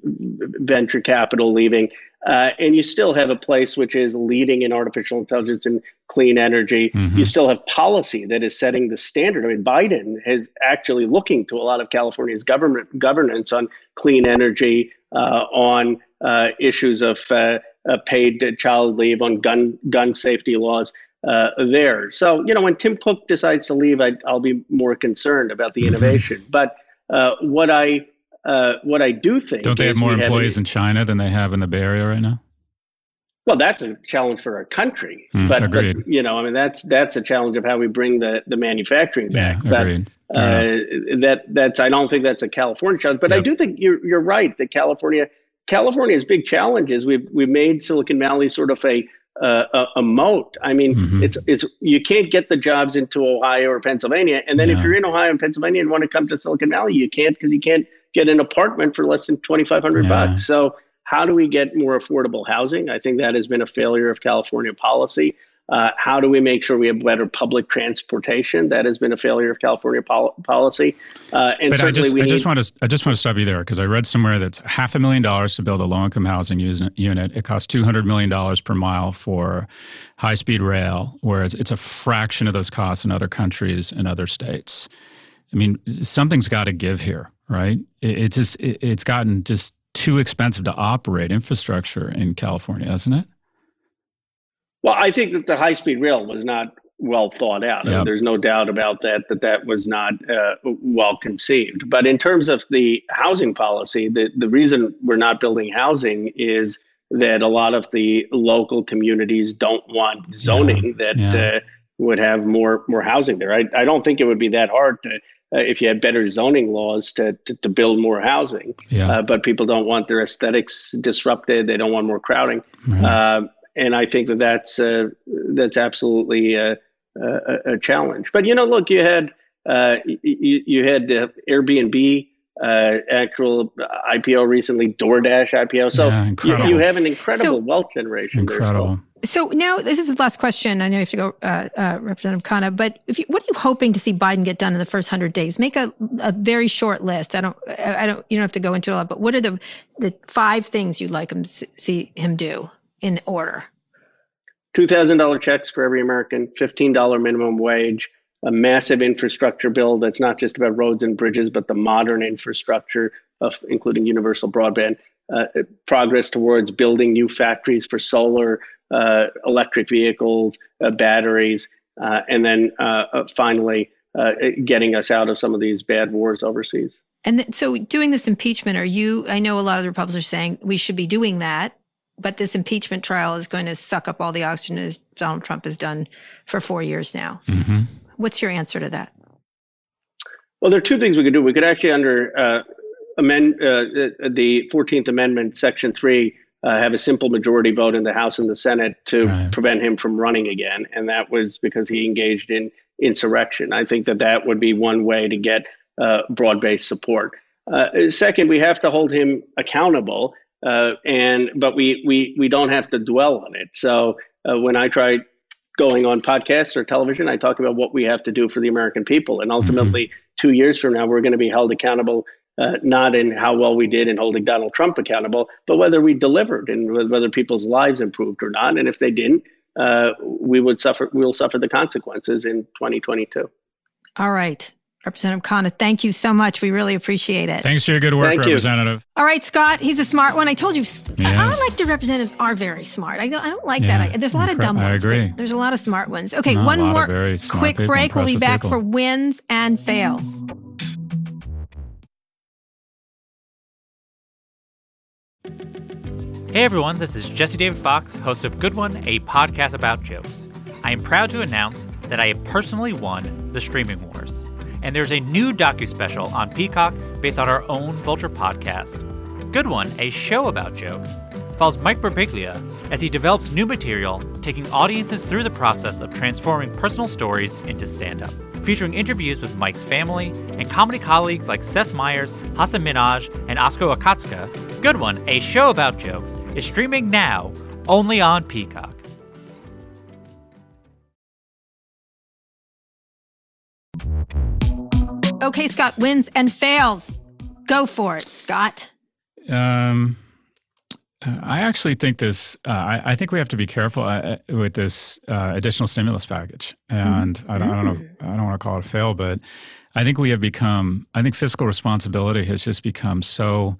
venture capital leaving. Uh, and you still have a place which is leading in artificial intelligence and clean energy. Mm-hmm. You still have policy that is setting the standard. I mean, Biden is actually looking to a lot of California's government governance on clean energy, uh, on uh, issues of uh, uh, paid child leave, on gun gun safety laws uh, there. So, you know, when Tim Cook decides to leave, I, I'll be more concerned about the mm-hmm. innovation. But uh, what I Uh, what I do think. Don't they have more employees in China than they have in the Bay Area right now? Well, that's a challenge for our country. Mm, but, agreed. but, you know, I mean, that's that's a challenge of how we bring the, the manufacturing back. Yeah, but, agreed. Uh, that that's I don't think that's a California challenge. But yep. I do think you're you're right that California California's big challenge is we've we've made Silicon Valley sort of a uh, a, a moat. I mean, mm-hmm. it's it's you can't get the jobs into Ohio or Pennsylvania, and then yeah. if you're in Ohio and Pennsylvania and want to come to Silicon Valley, you can't because you can't get an apartment for less than twenty-five hundred yeah. bucks. So how do we get more affordable housing? I think that has been a failure of California policy. Uh, how do we make sure we have better public transportation? That has been a failure of California pol- policy. Uh, and but I just, we I need- just want to, I just want to stop you there because I read somewhere that's half a million dollars to build a low-income housing unit. It costs two hundred million dollars per mile for high-speed rail, whereas it's a fraction of those costs in other countries and other states. I mean, something's got to give here, right? It, it just, it, it's gotten just too expensive to operate infrastructure in California, hasn't it? Well, I think that the high-speed rail was not well thought out. Yep. There's no doubt about that, that that was not uh, well conceived. But in terms of the housing policy, the, the reason we're not building housing is that a lot of the local communities don't want zoning yeah. that yeah. Uh, would have more more housing there. I, I don't think it would be that hard to, uh, if you had better zoning laws to to, to build more housing. Yeah. Uh, but people don't want their aesthetics disrupted. They don't want more crowding. Mm-hmm. Uh, And I think that that's uh, that's absolutely a, a, a challenge. But you know, look, you had uh, you, you had the Airbnb uh, actual I P O recently, DoorDash I P O. So yeah, you, you have an incredible so, wealth generation. Incredible. There so now this is the last question. I know you have to go, uh, uh, Representative Khanna. But if you, what are you hoping to see Biden get done in the first hundred days? Make a, a very short list. I don't. I don't. You don't have to go into it a lot. But what are the the five things you'd like him to see him do in order? two thousand dollars checks for every American, fifteen dollars minimum wage, a massive infrastructure bill that's not just about roads and bridges, but the modern infrastructure of including universal broadband, uh, progress towards building new factories for solar, uh, electric vehicles, uh, batteries, uh, and then uh, uh, finally uh, getting us out of some of these bad wars overseas. And th- so doing this impeachment, are you, I know a lot of the Republicans are saying we should be doing that. but this impeachment trial is going to suck up all the oxygen as Donald Trump has done for four years now. Mm-hmm. What's your answer to that? Well, there are two things we could do. We could actually under uh, amend uh, the fourteenth Amendment, Section three, uh, have a simple majority vote in the House and the Senate to right. prevent him from running again. And that was because he engaged in insurrection. I think that that would be one way to get uh, broad-based support. Uh, second, we have to hold him accountable, uh, and but we we we don't have to dwell on it. So uh, when I try going on podcasts or television, I talk about what we have to do for the American people, and ultimately, mm-hmm. two years from now, we're going to be held accountable, uh, not in how well we did in holding Donald Trump accountable, but whether we delivered and whether people's lives improved or not. And if they didn't, uh, we would suffer. We'll suffer the consequences in twenty twenty-two. All right. Representative Khanna, thank you so much. We really appreciate it. Thanks for your good work, Thank you. Representative. All right, Scott, he's a smart one. I told you, Yes. unelected representatives are very smart. I don't, I don't like Yeah, that. I, there's a lot of incre- dumb I ones. agree. but There's a lot of smart ones. Okay, No, a one lot of more very smart quick people, break. We'll be impressive back people. for wins and fails. Hey everyone, this is Jesse David Fox, host of Good One, a podcast about jokes. I am proud to announce that I have personally won the Streaming Wars. And there's a new docu-special on Peacock based on our own Vulture podcast. Good One, a show about jokes, follows Mike Birbiglia as he develops new material, taking audiences through the process of transforming personal stories into stand-up. Featuring interviews with Mike's family and comedy colleagues like Seth Meyers, Hasan Minhaj, and Asko Akatsuka, Good One, a show about jokes, is streaming now only on Peacock. Okay, Scott, wins and fails. Go for it, Scott. Um, I actually think this. Uh, I, I think we have to be careful uh, with this uh, additional stimulus package, and mm-hmm. I, don't, I don't know. I don't want to call it a fail, but I think we have become. I think fiscal responsibility has just become so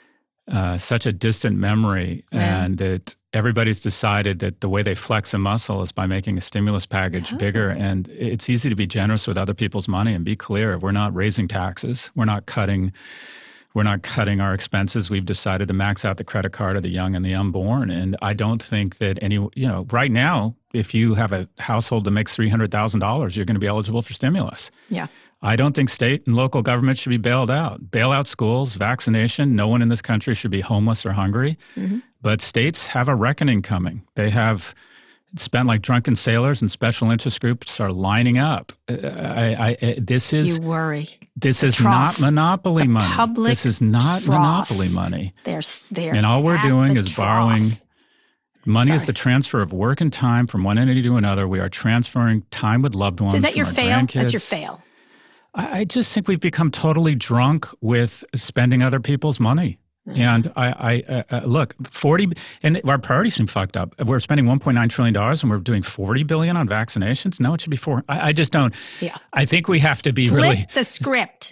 uh, such a distant memory, yeah. and that everybody's decided that the way they flex a muscle is by making a stimulus package yeah. bigger. And it's easy to be generous with other people's money and be clear. We're not raising taxes. We're not cutting. We're not cutting our expenses. We've decided to max out the credit card of the young and the unborn. And I don't think that any, you know, right now, if you have a household that makes three hundred thousand dollars, you're going to be eligible for stimulus. Yeah. I don't think state and local government should be bailed out. Bail out schools, vaccination. No one in this country should be homeless or hungry. Mm-hmm. But states have a reckoning coming. They have spent like drunken sailors, and special interest groups are lining up. I, I, this is you worry. This the is trough. not monopoly the money. Public this is not trough. monopoly money. They're, they're and all we're doing is trough. borrowing. Money Sorry. is the transfer of work and time from one entity to another. We are transferring time with loved ones. So is that from your our fail? grandkids. That's your fail. I, I just think we've become totally drunk with spending other people's money. Mm-hmm. And I, I uh, look, forty, and our priorities seem fucked up. We're spending one point nine trillion dollars and we're doing forty billion dollars on vaccinations. No, it should be four. I, I just don't. Yeah. I think we have to be Flip really. the script.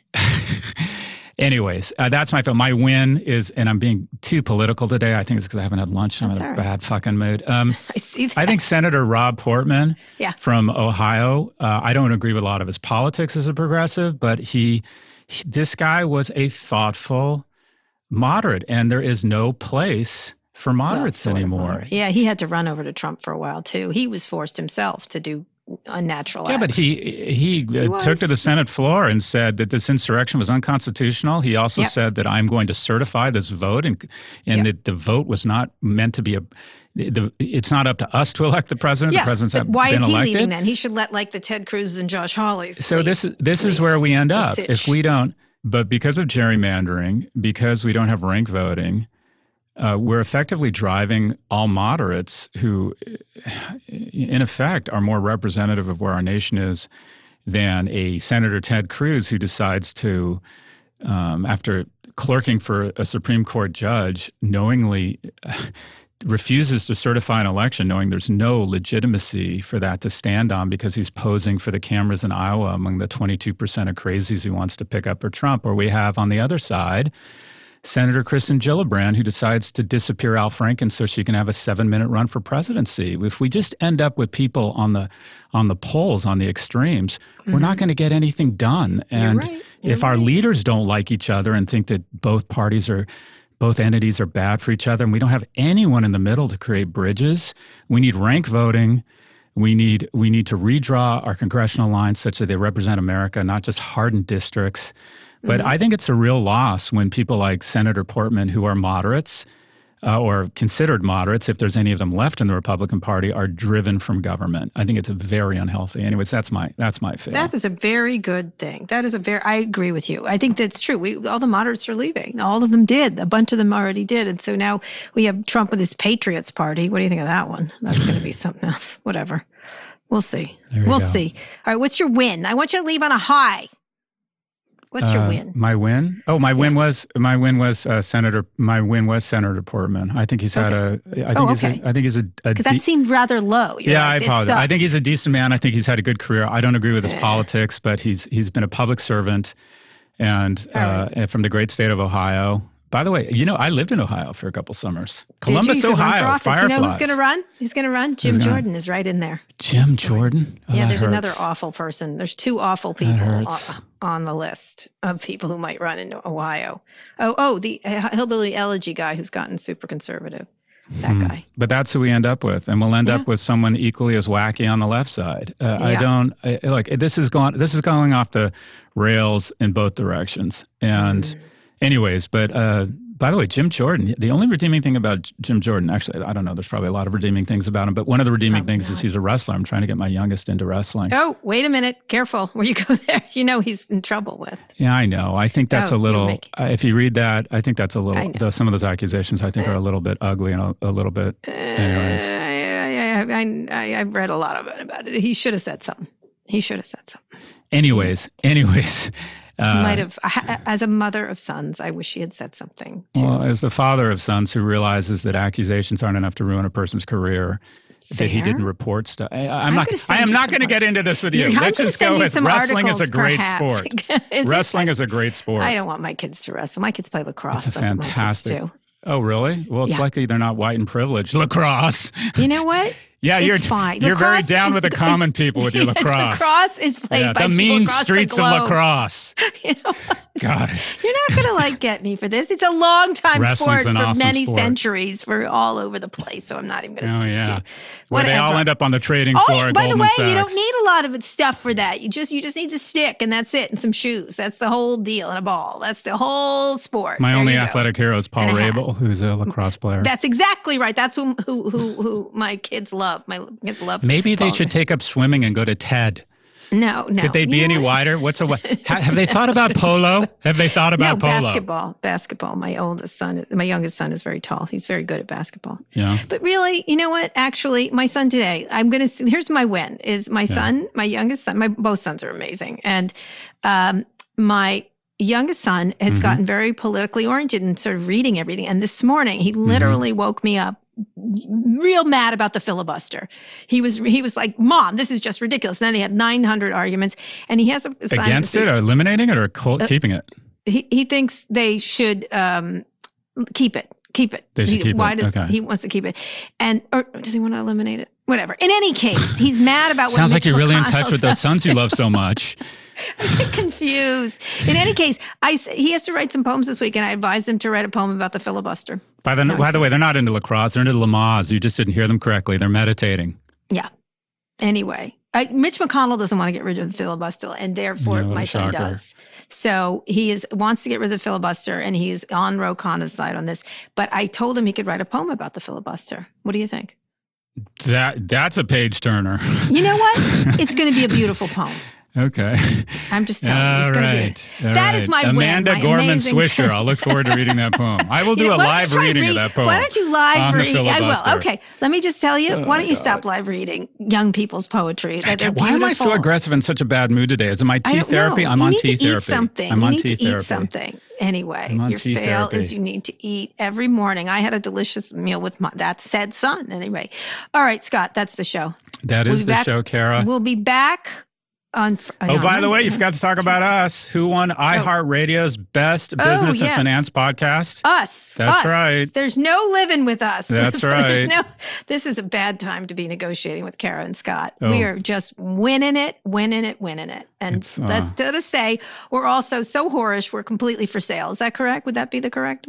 Anyways, uh, that's my my win is, and I'm being too political today. I think it's because I haven't had lunch. I'm that's in a right. bad fucking mood. Um, I see that. I think Senator Rob Portman yeah. from Ohio, uh, I don't agree with a lot of his politics as a progressive, but he, he this guy was a thoughtful moderate, and there is no place for moderates well, anymore. Moderate. Yeah, he had to run over to Trump for a while, too. He was forced himself to do unnatural yeah, acts. but he he, he uh, took to the Senate floor and said that this insurrection was unconstitutional. He also yep. said that I'm going to certify this vote, and and yep. that the vote was not meant to be a. The, it's not up to us to elect the president. Yeah, the president's but have why been is he elected. leaving then? He should let like the Ted Cruz and Josh Hawleys. So this is this is where we end up if we don't. But because of gerrymandering, because we don't have rank voting, uh, we're effectively driving all moderates who, in effect, are more representative of where our nation is than a Senator Ted Cruz who decides to, um, after clerking for a Supreme Court judge, knowingly refuses to certify an election knowing there's no legitimacy for that to stand on because he's posing for the cameras in Iowa among the twenty-two percent of crazies he wants to pick up for Trump. Or we have on the other side, Senator Kristen Gillibrand, who decides to disappear Al Franken so she can have a seven-minute run for presidency. If we just end up with people on the on the polls, on the extremes, mm-hmm. we're not going to get anything done. And You're right. You're if our right. leaders don't like each other and think that both parties are both entities are bad for each other, and we don't have anyone in the middle to create bridges. We need rank voting. We need we need to redraw our congressional lines such that they represent America, not just hardened districts. But mm-hmm. I think it's a real loss when people like Senator Portman, who are moderates, uh, or considered moderates, if there's any of them left in the Republican Party, are driven from government. I think it's very unhealthy. Anyways, that's my that's my fail. That is a very good thing. That is a very, I agree with you. I think that's true. We all the moderates are leaving. All of them did. A bunch of them already did. And so now we have Trump with his Patriots Party. What do you think of that one? That's going to be something else. Whatever. We'll see. We'll go. see. All right, what's your win? I want you to leave on a high. What's your uh, win? My win? Oh, my yeah. win was my win was uh, Senator. My win was Senator Portman. I think he's okay. had a. I think oh, he's. Okay. A, I think he's a. Because de- that seemed rather low. You're yeah, like, I apologize. Sucks. I think he's a decent man. I think he's had a good career. I don't agree with his yeah. politics, but he's he's been a public servant, and uh, right. from the great state of Ohio. By the way, you know, I lived in Ohio for a couple summers. Did Columbus, you? You Ohio, Fireflies. You know who's going to run? Who's going to run? Jim gonna, Jordan is right in there. Jim Jordan? Oh, yeah, there's hurts. another awful person. There's two awful people on the list of people who might run into Ohio. Oh, oh, the hillbilly elegy guy who's gotten super conservative. That hmm. guy. But that's who we end up with, and we'll end yeah. up with someone equally as wacky on the left side. Uh, yeah. I don't I, like this is going. This is going off the rails in both directions. And, mm. anyways, but. Uh, By the way, Jim Jordan, the only redeeming thing about Jim Jordan, actually, I don't know, there's probably a lot of redeeming things about him, but one of the redeeming probably things not. is he's a wrestler. I'm trying to get my youngest into wrestling. Oh, wait a minute. Careful where you go there. You know he's in trouble with. Yeah, I know. I think that's oh, a little, making... uh, if you read that, I think that's a little, the, some of those accusations I think are a little bit ugly and a, a little bit, anyways. Uh, I, I, I, I've read a lot of it about it. He should have said something. He should have said something. Anyways, anyways. Uh, Might have, as a mother of sons, I wish she had said something. Too. Well, as a father of sons who realizes that accusations aren't enough to ruin a person's career, Fair. that he didn't report stuff. I, I'm, I'm not. I am not going to get into this with you. Let's just go with wrestling is a great perhaps. sport. is wrestling is a great sport. I don't want my kids to wrestle. My kids play lacrosse. It's a That's fantastic. What my kids do. Oh, really? Well, it's yeah. likely they're not white and privileged. Lacrosse. You know what? Yeah, it's you're fine. You're lacrosse very down is, with the common people with your lacrosse. Lacrosse is played yeah, by the mean streets of lacrosse. You know, got it. You're not going to like get me for this. It's a long time Wrestling's sport an for awesome many sport. centuries, for all over the place. So I'm not even going to. Oh speak yeah, to you. where Whatever. they all end up on the trading oh, floor. At by Goldman the way, Sachs. you don't need a lot of stuff for that. You just you just need a stick and that's it, and some shoes. That's the whole deal, and a ball. That's the whole sport. My there only athletic hero is Paul Rabel, who's a lacrosse player. That's exactly right. That's who who who, who my kids love. My kids love. Maybe they should take up swimming and go to TED. No, no. Could they be you any know wider? What's a have they thought about polo? Have they thought about no, polo? basketball. Basketball. My oldest son, my youngest son, is very tall. He's very good at basketball. Yeah. But really, you know what? Actually, my son today, I'm gonna. Here's my win: is my yeah. son, my youngest son. My both sons are amazing, and um, my youngest son has mm-hmm. gotten very politically oriented and sort of reading everything. And this morning, he literally mm-hmm. woke me up. Real mad about the filibuster. He was he was like, "Mom, this is just ridiculous." And then he had nine hundred arguments, and he has a against it, or eliminating it, or co- uh, keeping it. He he thinks they should um, keep it. Keep it. They should he, keep why it. does okay. he wants to keep it? And or does he want to eliminate it? Whatever. In any case, he's mad about. Sounds what like you're really in touch with those sons you love so much. I get confused. In any case, I he has to write some poems this week, and I advised him to write a poem about the filibuster. By the by the way, they're not into lacrosse; they're into Lamaze. You just didn't hear them correctly. They're meditating. Yeah. Anyway, I, Mitch McConnell doesn't want to get rid of the filibuster, and therefore no, my son shocker. does. So he is wants to get rid of the filibuster, and he's on Ro Khanna's side on this. But I told him he could write a poem about the filibuster. What do you think? That that's a page turner. You know what? It's going to be a beautiful poem. Okay. I'm just telling All you. It's right. Going to be, that right. is my Amanda win. My Gorman amazing... Swisher. I'll look forward to reading that poem. I will do you know, a live reading read, of that poem. Why don't you live read? I will. Okay. Let me just tell you. Oh why don't you God. stop live reading young people's poetry? That they're why am I so aggressive in such a bad mood today? Is it my tea therapy? Know. I'm you on need tea to therapy. Eat something. I'm you on need tea to therapy. Eat something. Anyway, I'm on your tea fail therapy. is you need to eat every morning. I had a delicious meal with my, that said son. Anyway. All right, Scott, that's the show. That we'll is the back, show, Kara. We'll be back. On, oh, by the way, you forgot to talk about us. Who won iHeartRadio's Best Business oh, yes. and Finance podcast? Us. That's us. right. There's no living with us. That's right. no, this is a bad time to be negotiating with Kara and Scott. Oh. We are just winning it, winning it, winning it. And uh, let's to say we're also so whorish, we're completely for sale. Is that correct? Would that be the correct way to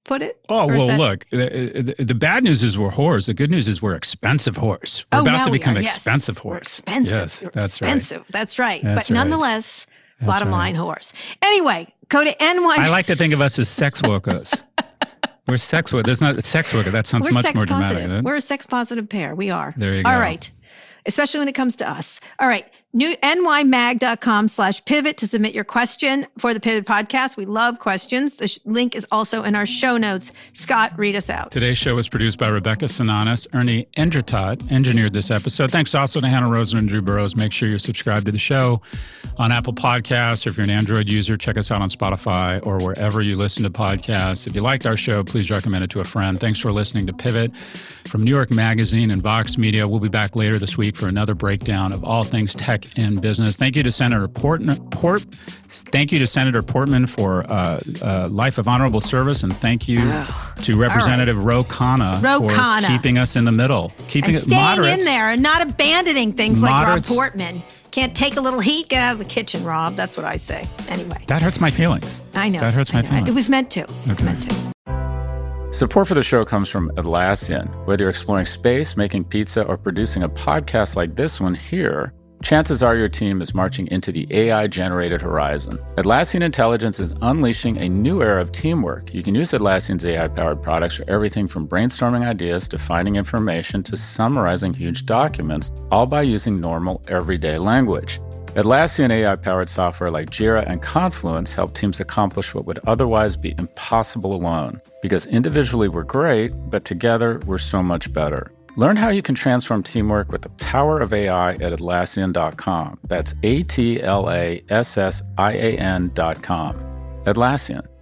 put it? Oh, Or is well, that- look, the, the, the bad news is we're whores. The good news is we're expensive whores. We're Oh, about now to we become are, yes. expensive We're whores. expensive. Yes, We're that's expensive. right. That's right. That's but right. nonetheless, That's bottom right. line whores. Anyway, go to N Y. I like to think of us as sex workers. We're sex workers. There's not a sex worker. That sounds We're much sex more positive. dramatic. Doesn't it? We're a sex positive pair. We are. There you All go. right. Especially when it comes to us. All right. New nymag.com slash pivot to submit your question for the Pivot podcast. We love questions. The sh- link is also in our show notes. Scott, read us out. Today's show was produced by Rebecca Sananas. Ernie Engertot engineered this episode. Thanks also to Hannah Rosen and Drew Burrows. Make sure you're subscribed to the show on Apple Podcasts. Or if you're an Android user, check us out on Spotify or wherever you listen to podcasts. If you liked our show, please recommend it to a friend. Thanks for listening to Pivot from New York Magazine and Vox Media. We'll be back later this week for another breakdown of all things tech in business. Thank you to Senator Portman. Port, thank you to Senator Portman for uh, uh, life of honorable service, and thank you Oh, to Representative Ro Khanna Ro for Khanna. keeping us in the middle, keeping And it staying moderates. in there and not abandoning things like Rob Moderates- Portman. Can't take a little heat, get out of the kitchen, Rob. That's what I say. Anyway, That hurts my feelings. I know. That hurts I my know. feelings. It was meant to. It was Okay. meant to. Support for the show comes from Atlassian. Whether you're exploring space, making pizza, or producing a podcast like this one here, chances are your team is marching into the A I-generated horizon. Atlassian Intelligence is unleashing a new era of teamwork. You can use Atlassian's A I-powered products for everything from brainstorming ideas to finding information to summarizing huge documents, all by using normal, everyday language. Atlassian A I-powered software like Jira and Confluence help teams accomplish what would otherwise be impossible alone. Because individually we're great, but together we're so much better. Learn how you can transform teamwork with the power of A I at Atlassian dot com. That's A T L A S S I A N dot com. Atlassian.